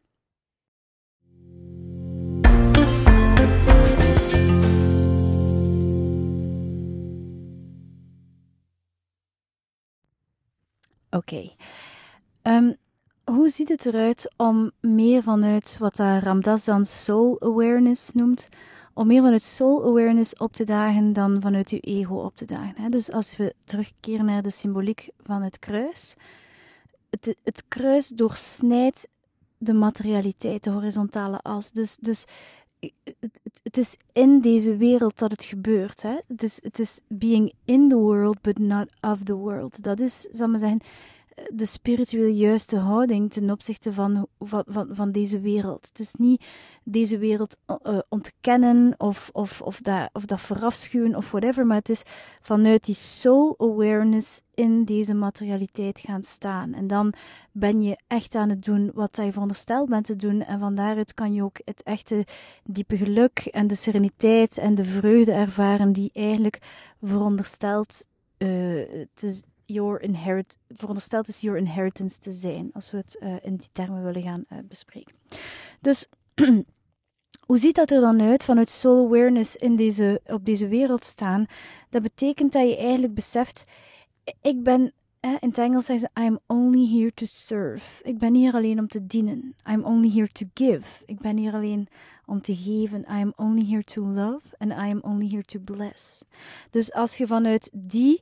Oké. Okay. Um, hoe ziet het eruit om meer vanuit wat Ram Dass dan soul awareness noemt, om meer vanuit soul awareness op te dagen dan vanuit je ego op te dagen? Hè? Dus als we terugkeren naar de symboliek van het kruis, het, het kruis doorsnijdt de materialiteit, de horizontale as. Dus, dus het, het, het is in deze wereld dat het gebeurt. Hè? Het, is, het is being in the world, but not of the world. Dat is, zal ik maar zeggen, de spiritueel juiste houding ten opzichte van, van, van, van deze wereld. Het is niet deze wereld uh, ontkennen of, of, of, dat, of dat verafschuwen of whatever, maar het is vanuit die soul awareness in deze materialiteit gaan staan. En dan ben je echt aan het doen wat je verondersteld bent te doen en van daaruit kan je ook het echte diepe geluk en de sereniteit en de vreugde ervaren die eigenlijk verondersteld uh, te Your inherit, verondersteld is your inheritance te zijn, als we het uh, in die termen willen gaan uh, bespreken. Dus, hoe ziet dat er dan uit vanuit soul awareness in deze, op deze wereld staan? Dat betekent dat je eigenlijk beseft, ik ben, eh, in het Engels zeggen ze, I'm only here to serve. Ik ben hier alleen om te dienen. I'm only here to give. Ik ben hier alleen om te geven. I am only here to love and I am only here to bless. Dus als je vanuit die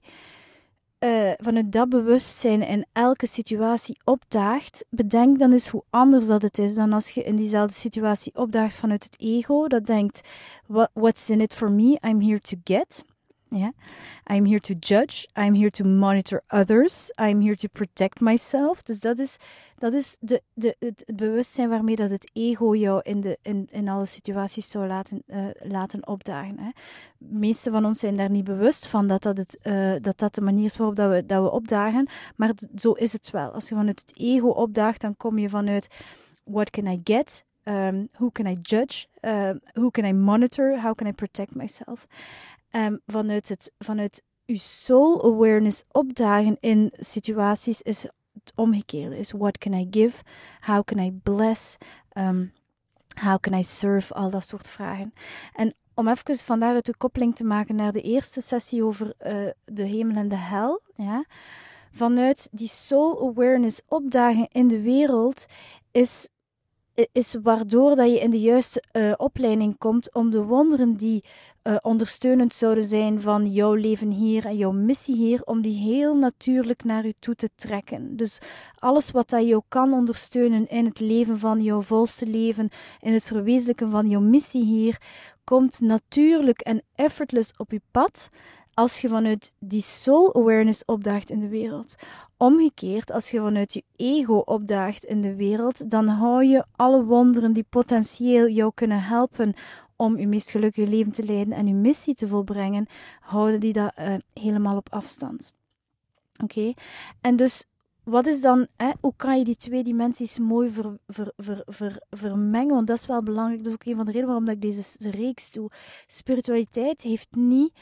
Uh, vanuit dat bewustzijn in elke situatie opdaagt, bedenk dan eens hoe anders dat het is dan als je in diezelfde situatie opdaagt vanuit het ego, dat denkt, what, what's in it for me? I'm here to get. Yeah. I'm here to judge. I'm here to monitor others. I'm here to protect myself. Dus dat is, dat is de, de, het, het bewustzijn waarmee dat het ego jou in, de, in, in alle situaties zou laten, uh, laten opdagen. Hè. De meeste van ons zijn daar niet bewust van dat dat, het, uh, dat, dat de manier is waarop dat we, dat we opdagen. Maar het, zo is het wel. Als je vanuit het ego opdaagt, dan kom je vanuit what can I get? Um, who can I judge? Uh, who can I monitor? How can I protect myself? Um, vanuit, het, vanuit uw soul awareness opdagen in situaties is het omgekeerde. Is what can I give? How can I bless? Um, how can I serve? Al dat soort vragen. En om even van daaruit de koppeling te maken naar de eerste sessie over uh, de hemel en de hel. Ja, vanuit die soul awareness opdagen in de wereld is... is waardoor dat je in de juiste uh, opleiding komt om de wonderen die uh, ondersteunend zouden zijn van jouw leven hier en jouw missie hier, om die heel natuurlijk naar je toe te trekken. Dus alles wat dat jou kan ondersteunen in het leven van jouw volste leven, in het verwezenlijken van jouw missie hier, komt natuurlijk en effortless op je pad als je vanuit die soul awareness opdaagt in de wereld. Omgekeerd, als je vanuit je ego opdaagt in de wereld, dan hou je alle wonderen die potentieel jou kunnen helpen om je meest gelukkige leven te leiden en je missie te volbrengen, houden die dat uh, helemaal op afstand. Oké? Okay? En dus, wat is dan, hè, hoe kan je die twee dimensies mooi ver, ver, ver, ver, vermengen? Want dat is wel belangrijk, dat is ook een van de redenen waarom ik deze reeks doe. Spiritualiteit heeft niet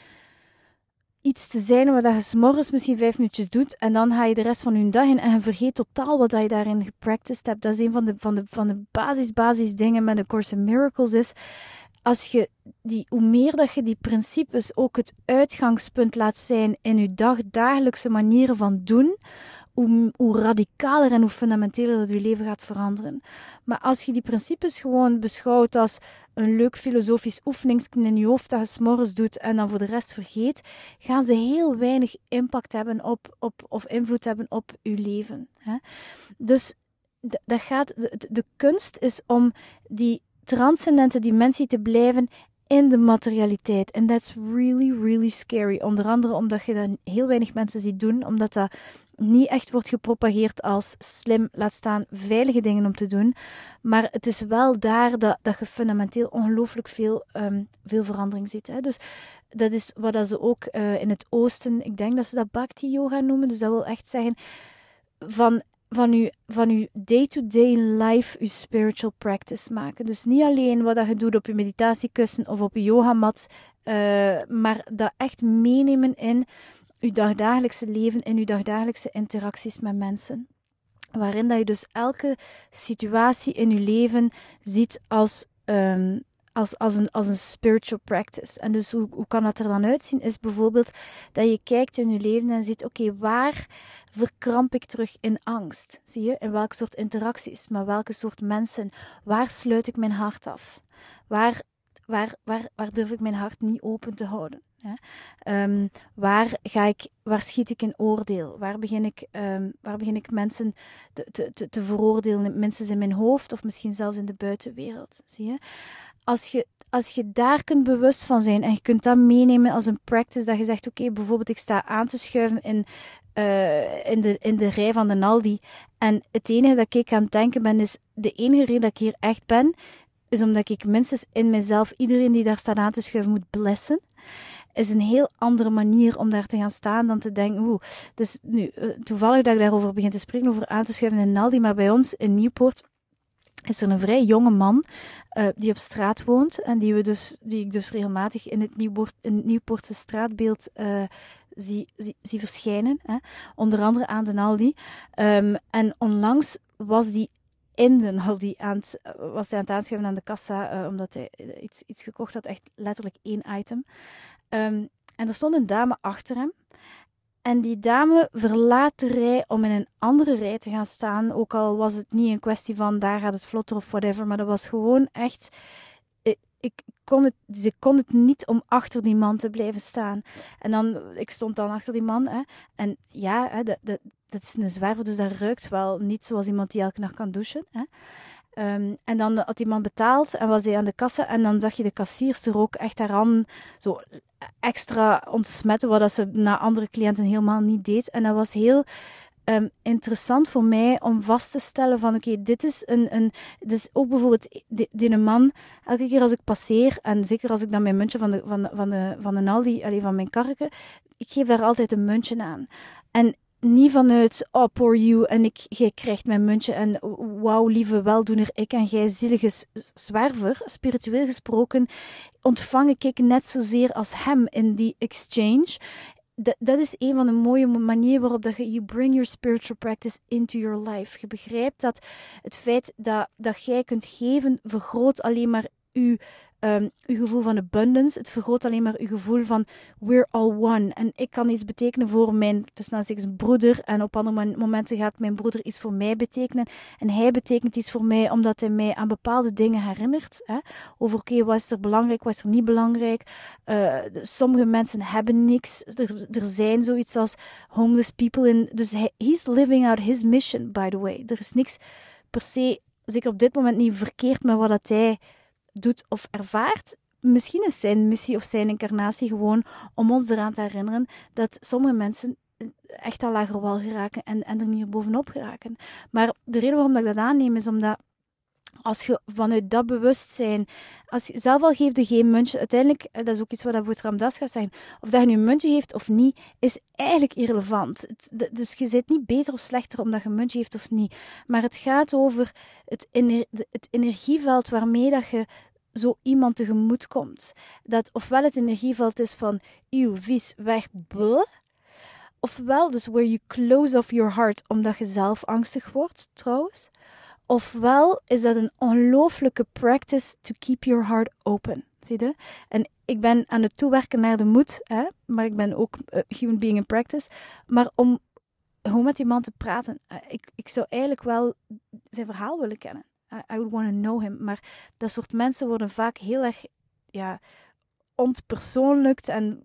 iets te zijn wat je 's morgens misschien vijf minuutjes doet en dan ga je de rest van je dag in en je vergeet totaal wat je daarin gepracticed hebt. Dat is een van de, van de, van de basis, basis dingen met de Course in Miracles is, als je die, hoe meer dat je die principes ook het uitgangspunt laat zijn in je dag, dagelijkse manieren van doen, hoe, hoe radicaler en hoe fundamenteler dat je leven gaat veranderen. Maar als je die principes gewoon beschouwt als een leuk filosofisch oefeningsje in je hoofd dat je 's morgens doet en dan voor de rest vergeet, gaan ze heel weinig impact hebben op, op of invloed hebben op je leven. Hè? Dus dat gaat, de, de kunst is om die transcendente dimensie te blijven in de materialiteit. En that's really, really scary. Onder andere omdat je dat heel weinig mensen ziet doen, omdat dat niet echt wordt gepropageerd als slim, laat staan veilige dingen om te doen. Maar het is wel daar dat, dat je fundamenteel ongelooflijk veel, um, veel verandering ziet. Hè. Dus dat is wat dat ze ook uh, in het oosten, ik denk dat ze dat bhakti yoga noemen. Dus dat wil echt zeggen van, van je van uw day-to-day life je spiritual practice maken. Dus niet alleen wat dat je doet op je meditatiekussen of op je yogamat, uh, maar dat echt meenemen in je dagdagelijkse leven, in je dagdagelijkse interacties met mensen. Waarin dat je dus elke situatie in je leven ziet als, um, als, als, een, als een spiritual practice. En dus hoe, hoe kan dat er dan uitzien? Is bijvoorbeeld dat je kijkt in je leven en ziet, oké, okay, waar verkramp ik terug in angst? Zie je? In welke soort interacties? Met welke soort mensen? Waar sluit ik mijn hart af? Waar, waar, waar, waar durf ik mijn hart niet open te houden? Ja. Um, waar, ga ik, waar schiet ik in oordeel? Waar begin ik, um, waar begin ik mensen te, te, te, te veroordelen? Mensen in mijn hoofd of misschien zelfs in de buitenwereld. Zie je? Als je, als je daar kunt bewust van zijn en je kunt dat meenemen als een practice, dat je zegt, oké, okay, bijvoorbeeld ik sta aan te schuiven in, uh, in, de, in de rij van de Aldi en het enige dat ik aan het denken ben is, de enige reden dat ik hier echt ben, is omdat ik minstens in mezelf iedereen die daar staat aan te schuiven moet blessen. Is een heel andere manier om daar te gaan staan dan te denken, oeh, dus nu, toevallig dat ik daarover begin te spreken, over aan te schuiven in Aldi, maar bij ons in Nieuwpoort is er een vrij jonge man uh, die op straat woont en die, we dus, die ik dus regelmatig in het, Nieuwpoort, in het Nieuwpoortse straatbeeld uh, zie, zie, zie verschijnen, hè? Onder andere aan de Aldi. Um, en onlangs was die in de Aldi aan het, was hij aan het aanschuiven aan de kassa, uh, omdat hij iets, iets gekocht had, echt letterlijk één item. Um, en er stond een dame achter hem. En die dame verlaat de rij om in een andere rij te gaan staan. Ook al was het niet een kwestie van daar gaat het vlotter of whatever. Maar dat was gewoon echt... Ik, ik kon het, ze kon het niet om achter die man te blijven staan. En dan, ik stond dan achter die man. Hè, en ja, hè, dat, dat, dat is een zwerver, dus dat ruikt wel niet zoals iemand die elke nacht kan douchen. Hè. Um, en dan had die man betaald en was hij aan de kassa en dan zag je de kassierster ook echt daaraan zo extra ontsmetten, wat dat ze na andere cliënten helemaal niet deed. En dat was heel um, interessant voor mij om vast te stellen van oké, okay, dit is een, een dit is ook bijvoorbeeld die, die man, elke keer als ik passeer en zeker als ik dan mijn muntje van de, van de, van de, van de Aldi, allee, van mijn karretje, ik geef daar altijd een muntje aan. En niet vanuit, oh, poor you, en ik, jij krijgt mijn muntje, en wauw, lieve weldoener, ik en jij zielige zwerver, spiritueel gesproken, ontvang ik net zozeer als hem in die exchange. Dat, dat is een van de mooie manieren waarop dat je, you bring your spiritual practice into your life. Je begrijpt dat het feit dat, dat jij kunt geven, vergroot alleen maar je Um, uw gevoel van abundance, het vergroot alleen maar uw gevoel van we're all one. En ik kan iets betekenen voor mijn, tussen aanstekens, broeder, en op andere momenten gaat mijn broeder iets voor mij betekenen. En hij betekent iets voor mij omdat hij mij aan bepaalde dingen herinnert. Hè? Over oké, okay, wat is er belangrijk, wat is er niet belangrijk. Uh, sommige mensen hebben niks. Er, er zijn zoiets als homeless people in. Dus hij, he's living out his mission, by the way. Er is niks per se, zeker op dit moment niet verkeerd met wat dat hij doet of ervaart. Misschien is zijn missie of zijn incarnatie gewoon om ons eraan te herinneren dat sommige mensen echt al lager wal geraken en, en er niet meer bovenop geraken. Maar de reden waarom ik dat aanneem is omdat als je vanuit dat bewustzijn, als je zelf al geeft je geen muntje, uiteindelijk, dat is ook iets wat Boeddha Ram Dass gaat zeggen, of dat je nu een muntje heeft of niet, is eigenlijk irrelevant. Het, dus je bent niet beter of slechter omdat je een muntje heeft of niet. Maar het gaat over het, ener, het energieveld waarmee dat je zo iemand tegemoet komt. Dat ofwel het energieveld is van, eeuw, vies, weg, bleh. Ofwel, dus where you close off your heart, omdat je zelf angstig wordt, trouwens. Ofwel is dat een ongelooflijke practice to keep your heart open. Zie je? En ik ben aan het toewerken naar de moed, hè? Maar ik ben ook uh, human being in practice. Maar om gewoon met iemand te praten, uh, ik, ik zou eigenlijk wel zijn verhaal willen kennen. I, I would want to know him. Maar dat soort mensen worden vaak heel erg, ja, ontpersoonlijkt en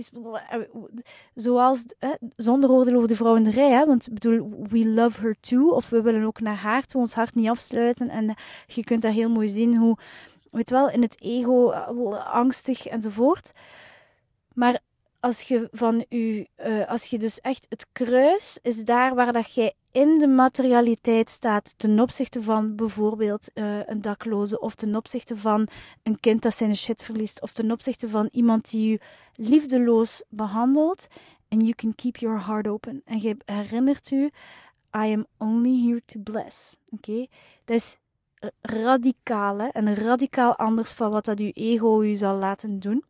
zoals, hè, zonder oordeel over de vrouw in de rij, hè, want ik bedoel, we love her too, of we willen ook naar haar toe, ons hart niet afsluiten, en je kunt daar heel mooi zien hoe, weet wel, in het ego, angstig enzovoort. Maar als je van je, uh, als je dus echt het kruis is daar waar dat jij in de materialiteit staat ten opzichte van bijvoorbeeld uh, een dakloze of ten opzichte van een kind dat zijn shit verliest of ten opzichte van iemand die je liefdeloos behandelt. And you can keep your heart open. En je herinnert u, I am only here to bless. Oké? Okay? Dat is radicaal, hè? En radicaal anders van wat dat uw ego u zal laten doen.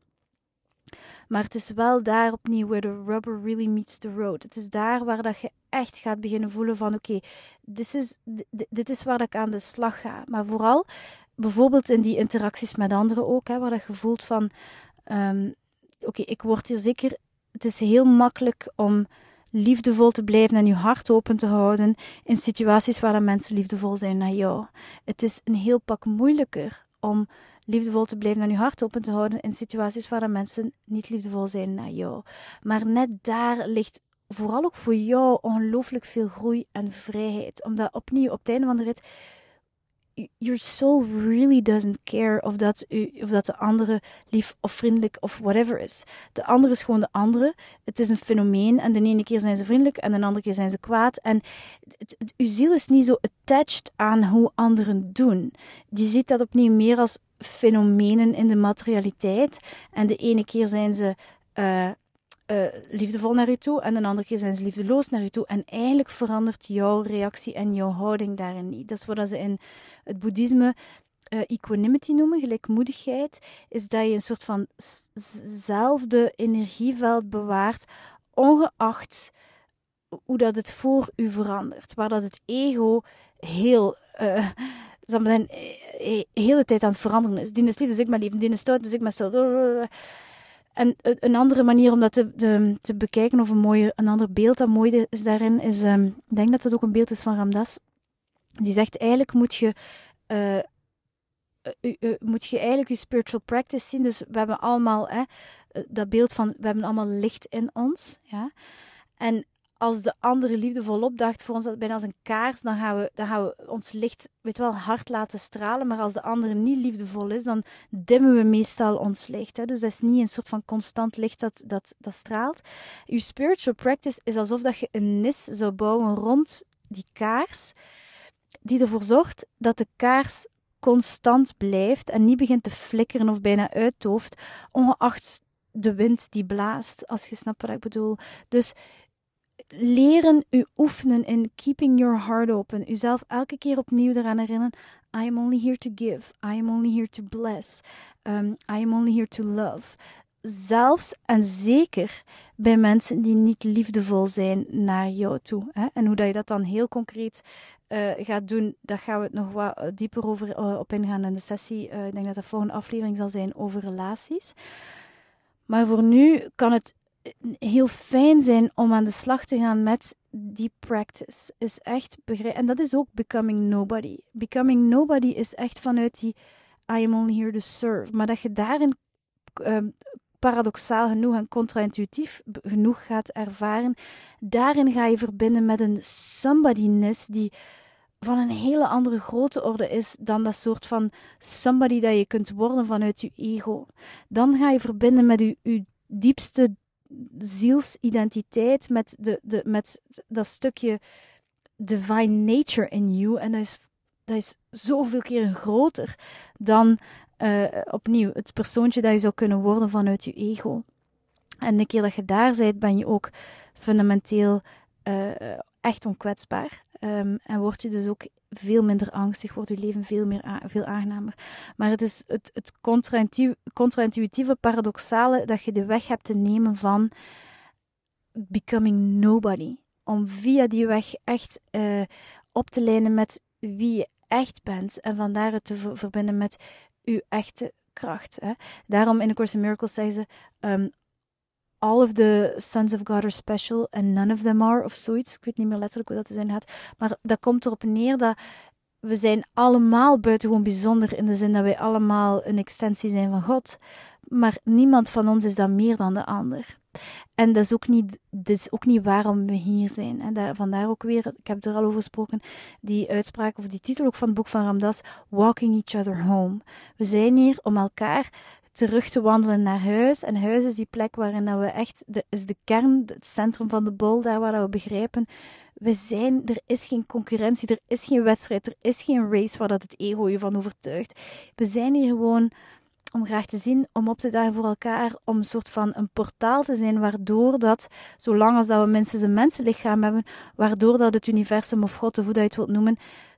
Maar het is wel daar opnieuw where the rubber really meets the road. Het is daar waar dat je echt gaat beginnen voelen van oké, okay, dit is, dit is waar dat ik aan de slag ga. Maar vooral, bijvoorbeeld in die interacties met anderen ook, hè, waar dat je voelt van um, oké, okay, ik word hier zeker... Het is heel makkelijk om liefdevol te blijven en je hart open te houden in situaties waar dat mensen liefdevol zijn naar jou. Het is een heel pak moeilijker om liefdevol te blijven en je hart open te houden in situaties waar dat mensen niet liefdevol zijn naar jou. Maar net daar ligt vooral ook voor jou ongelooflijk veel groei en vrijheid. Omdat opnieuw op het einde van de rit your soul really doesn't care of dat, u, of dat de andere lief of vriendelijk of whatever is. De andere is gewoon de andere. Het is een fenomeen en de ene keer zijn ze vriendelijk en de andere keer zijn ze kwaad. En het, het, uw ziel is niet zo attached aan hoe anderen doen. Die ziet dat opnieuw meer als fenomenen in de materialiteit. En de ene keer zijn ze... Uh, Uh, liefdevol naar u toe en de andere keer zijn ze liefdeloos naar u toe. En eigenlijk verandert jouw reactie en jouw houding daarin niet. Dat is wat ze in het boeddhisme uh, equanimity noemen, gelijkmoedigheid, is dat je een soort van zelfde energieveld bewaart, ongeacht hoe dat het voor u verandert. Waar dat het ego heel... Uh, zal maar zijn, de hele tijd aan het veranderen is. Die is lief, dus ik ben lief. Die is stout, dus ik ben stout. En een andere manier om dat te, te, te bekijken, of een, mooie, een ander beeld dat mooi is daarin, is, um, ik denk dat het ook een beeld is van Ram Dass. Die zegt, eigenlijk moet je, uh, uh, uh, moet je eigenlijk je spiritual practice zien. Dus we hebben allemaal hè, dat beeld van, we hebben allemaal licht in ons. Ja? En als de andere liefde volop daagt voor ons, bijna als een kaars, dan gaan, we, dan gaan we ons licht, weet wel, hard laten stralen. Maar als de andere niet liefdevol is, dan dimmen we meestal ons licht. Hè? Dus dat is niet een soort van constant licht dat, dat, dat straalt. Je spiritual practice is alsof dat je een nis zou bouwen rond die kaars, die ervoor zorgt dat de kaars constant blijft en niet begint te flikkeren of bijna uitdooft, ongeacht de wind die blaast, als je snapt wat ik bedoel. Dus leren u oefenen in keeping your heart open. Uzelf elke keer opnieuw eraan herinneren. I am only here to give. I am only here to bless. Um, I am only here to love. Zelfs en zeker bij mensen die niet liefdevol zijn naar jou toe. Hè? En hoe dat je dat dan heel concreet uh, gaat doen, daar gaan we het nog wat dieper over uh, op ingaan in de sessie. Uh, ik denk dat dat volgende aflevering zal zijn over relaties. Maar voor nu kan het heel fijn zijn om aan de slag te gaan met die practice. Is echt begrijp- en dat is ook becoming nobody. Becoming nobody is echt vanuit die I am only here to serve. Maar dat je daarin uh, paradoxaal genoeg en contra-intuïtief genoeg gaat ervaren, daarin ga je verbinden met een somebody-ness die van een hele andere grote orde is dan dat soort van somebody dat je kunt worden vanuit je ego. Dan ga je verbinden met je, je diepste zielsidentiteit, met, de, de, met dat stukje divine nature in you. En dat is, dat is zoveel keer groter dan uh, opnieuw het persoontje dat je zou kunnen worden vanuit je ego. En de keer dat je daar bent, ben je ook fundamenteel uh, echt onkwetsbaar. Um, en word je dus ook veel minder angstig, wordt je leven veel, meer a- veel aangenamer. Maar het is het, het contra-intuïtieve, contra-intuïtieve, paradoxale, dat je de weg hebt te nemen van becoming nobody. Om via die weg echt uh, op te lijnen met wie je echt bent. En van daaruit te ver- verbinden met je echte kracht. Hè. Daarom in A Course in Miracles zeggen ze... Um, all of the sons of God are special and none of them are, of zoiets. Ik weet niet meer letterlijk hoe dat te zijn gaat. Maar dat komt erop neer dat we zijn allemaal buitengewoon bijzonder in de zin dat wij allemaal een extensie zijn van God. Maar niemand van ons is dan meer dan de ander. En dat is ook niet, dat is ook niet waarom we hier zijn. En daar, vandaar ook weer, ik heb het er al over gesproken, die uitspraak of die titel ook van het boek van Ram Dass, Walking Each Other Home. We zijn hier om elkaar terug te wandelen naar huis. En huis is die plek waarin dat we echt, de, is de kern, het centrum van de bol, daar waar dat we begrijpen, we zijn, er is geen concurrentie, er is geen wedstrijd, er is geen race waar dat het ego je van overtuigt. We zijn hier gewoon om graag te zien, om op te dagen voor elkaar, om een soort van een portaal te zijn, waardoor dat, zolang als dat we minstens een mensenlichaam hebben, waardoor dat het universum of God, of hoe dat je het wilt noemen,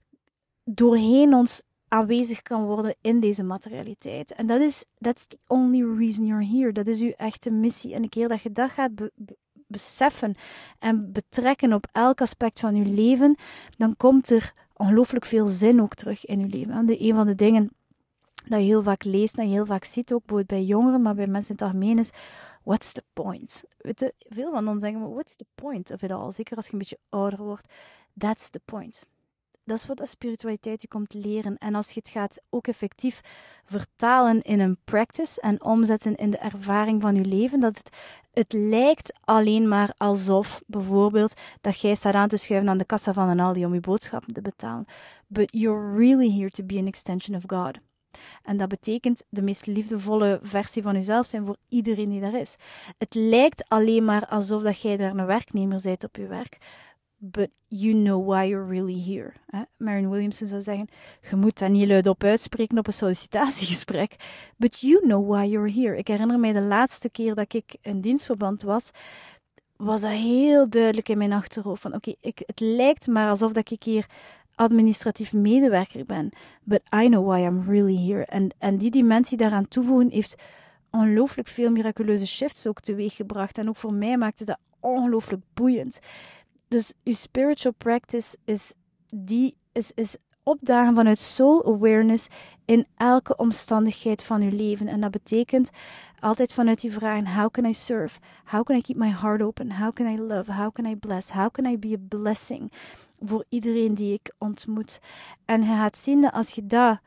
doorheen ons aanwezig kan worden in deze materialiteit. En dat is, that's the only reason you're here. Dat is uw echte missie. En een keer dat je dat gaat be- be- beseffen en betrekken op elk aspect van je leven, dan komt er ongelooflijk veel zin ook terug in je leven. En de, een van de dingen dat je heel vaak leest, dat je heel vaak ziet, ook bijvoorbeeld bij jongeren, maar bij mensen in het algemeen is, what's the point? Weet je, veel van ons zeggen, what's the point of it all? Zeker als je een beetje ouder wordt. That's the point. Dat is wat de spiritualiteit je komt leren. En als je het gaat ook effectief vertalen in een practice en omzetten in de ervaring van je leven, dat het, het lijkt alleen maar alsof, bijvoorbeeld, dat jij staat aan te schuiven aan de kassa van een Aldi om je boodschappen te betalen. But you're really here to be an extension of God. En dat betekent de meest liefdevolle versie van jezelf zijn voor iedereen die daar is. Het lijkt alleen maar alsof dat jij daar een werknemer bent op je werk. But you know why you're really here. Eh? Marianne Williamson zou zeggen, je moet dat niet luid op uitspreken op een sollicitatiegesprek. But you know why you're here. Ik herinner mij de laatste keer dat ik in dienstverband was, was dat heel duidelijk in mijn achterhoofd. Van oké, okay, het lijkt maar alsof dat ik hier administratief medewerker ben. But I know why I'm really here. En, en die dimensie daaraan toevoegen heeft ongelooflijk veel miraculeuze shifts ook teweeggebracht. En ook voor mij maakte dat ongelooflijk boeiend. Dus uw spiritual practice is, die, is, is opdagen vanuit soul awareness in elke omstandigheid van uw leven. En dat betekent altijd vanuit die vragen, how can I serve? How can I keep my heart open? How can I love? How can I bless? How can I be a blessing voor iedereen die ik ontmoet? En je gaat zien dat als je dat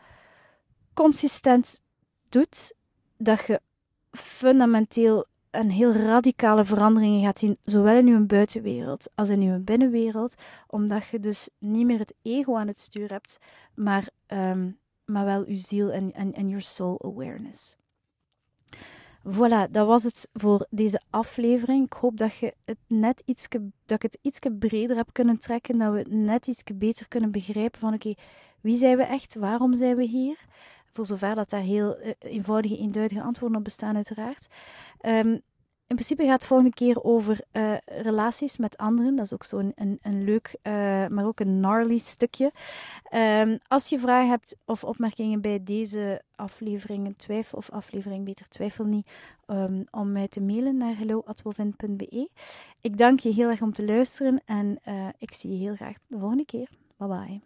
consistent doet, dat je fundamenteel een heel radicale verandering gaat zien, zowel in je buitenwereld als in je binnenwereld, omdat je dus niet meer het ego aan het stuur hebt, maar, um, maar wel je ziel en, en, en your soul awareness. Voilà, dat was het voor deze aflevering. Ik hoop dat, je het net ietske, dat ik het iets breder heb kunnen trekken, dat we het net iets beter kunnen begrijpen van oké, okay, wie zijn we echt, waarom zijn we hier? Voor zover dat daar heel eenvoudige, eenduidige antwoorden op bestaan, uiteraard. Um, in principe gaat het volgende keer over uh, relaties met anderen. Dat is ook zo'n een, een leuk, uh, maar ook een gnarly stukje. Um, als je vragen hebt of opmerkingen bij deze afleveringen, twijfel of aflevering, beter twijfel niet, um, om mij te mailen naar hello at wolvin punt b e. Ik dank je heel erg om te luisteren en uh, ik zie je heel graag de volgende keer. Bye bye.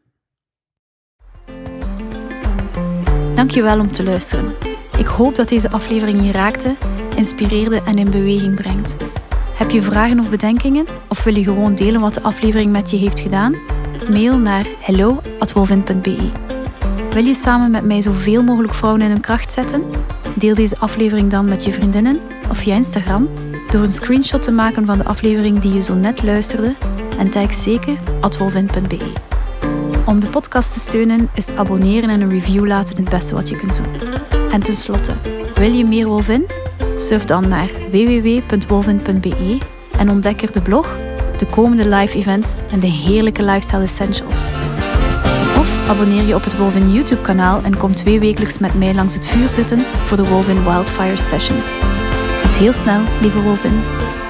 Dankjewel om te luisteren. Ik hoop dat deze aflevering je raakte, inspireerde en in beweging brengt. Heb je vragen of bedenkingen? Of wil je gewoon delen wat de aflevering met je heeft gedaan? Mail naar hello at wolvin punt b e. Wil je samen met mij zoveel mogelijk vrouwen in hun kracht zetten? Deel deze aflevering dan met je vriendinnen of via Instagram door een screenshot te maken van de aflevering die je zo net luisterde en tag zeker at wolvin punt b e. Om de podcast te steunen is abonneren en een review laten het beste wat je kunt doen. En tenslotte, wil je meer Wolvin? Surf dan naar w w w punt wolvin punt b e en ontdek er de blog, de komende live events en de heerlijke lifestyle essentials. Of abonneer je op het Wolvin YouTube kanaal en kom twee wekelijks met mij langs het vuur zitten voor de Wolvin Wildfire Sessions. Tot heel snel, lieve Wolvin.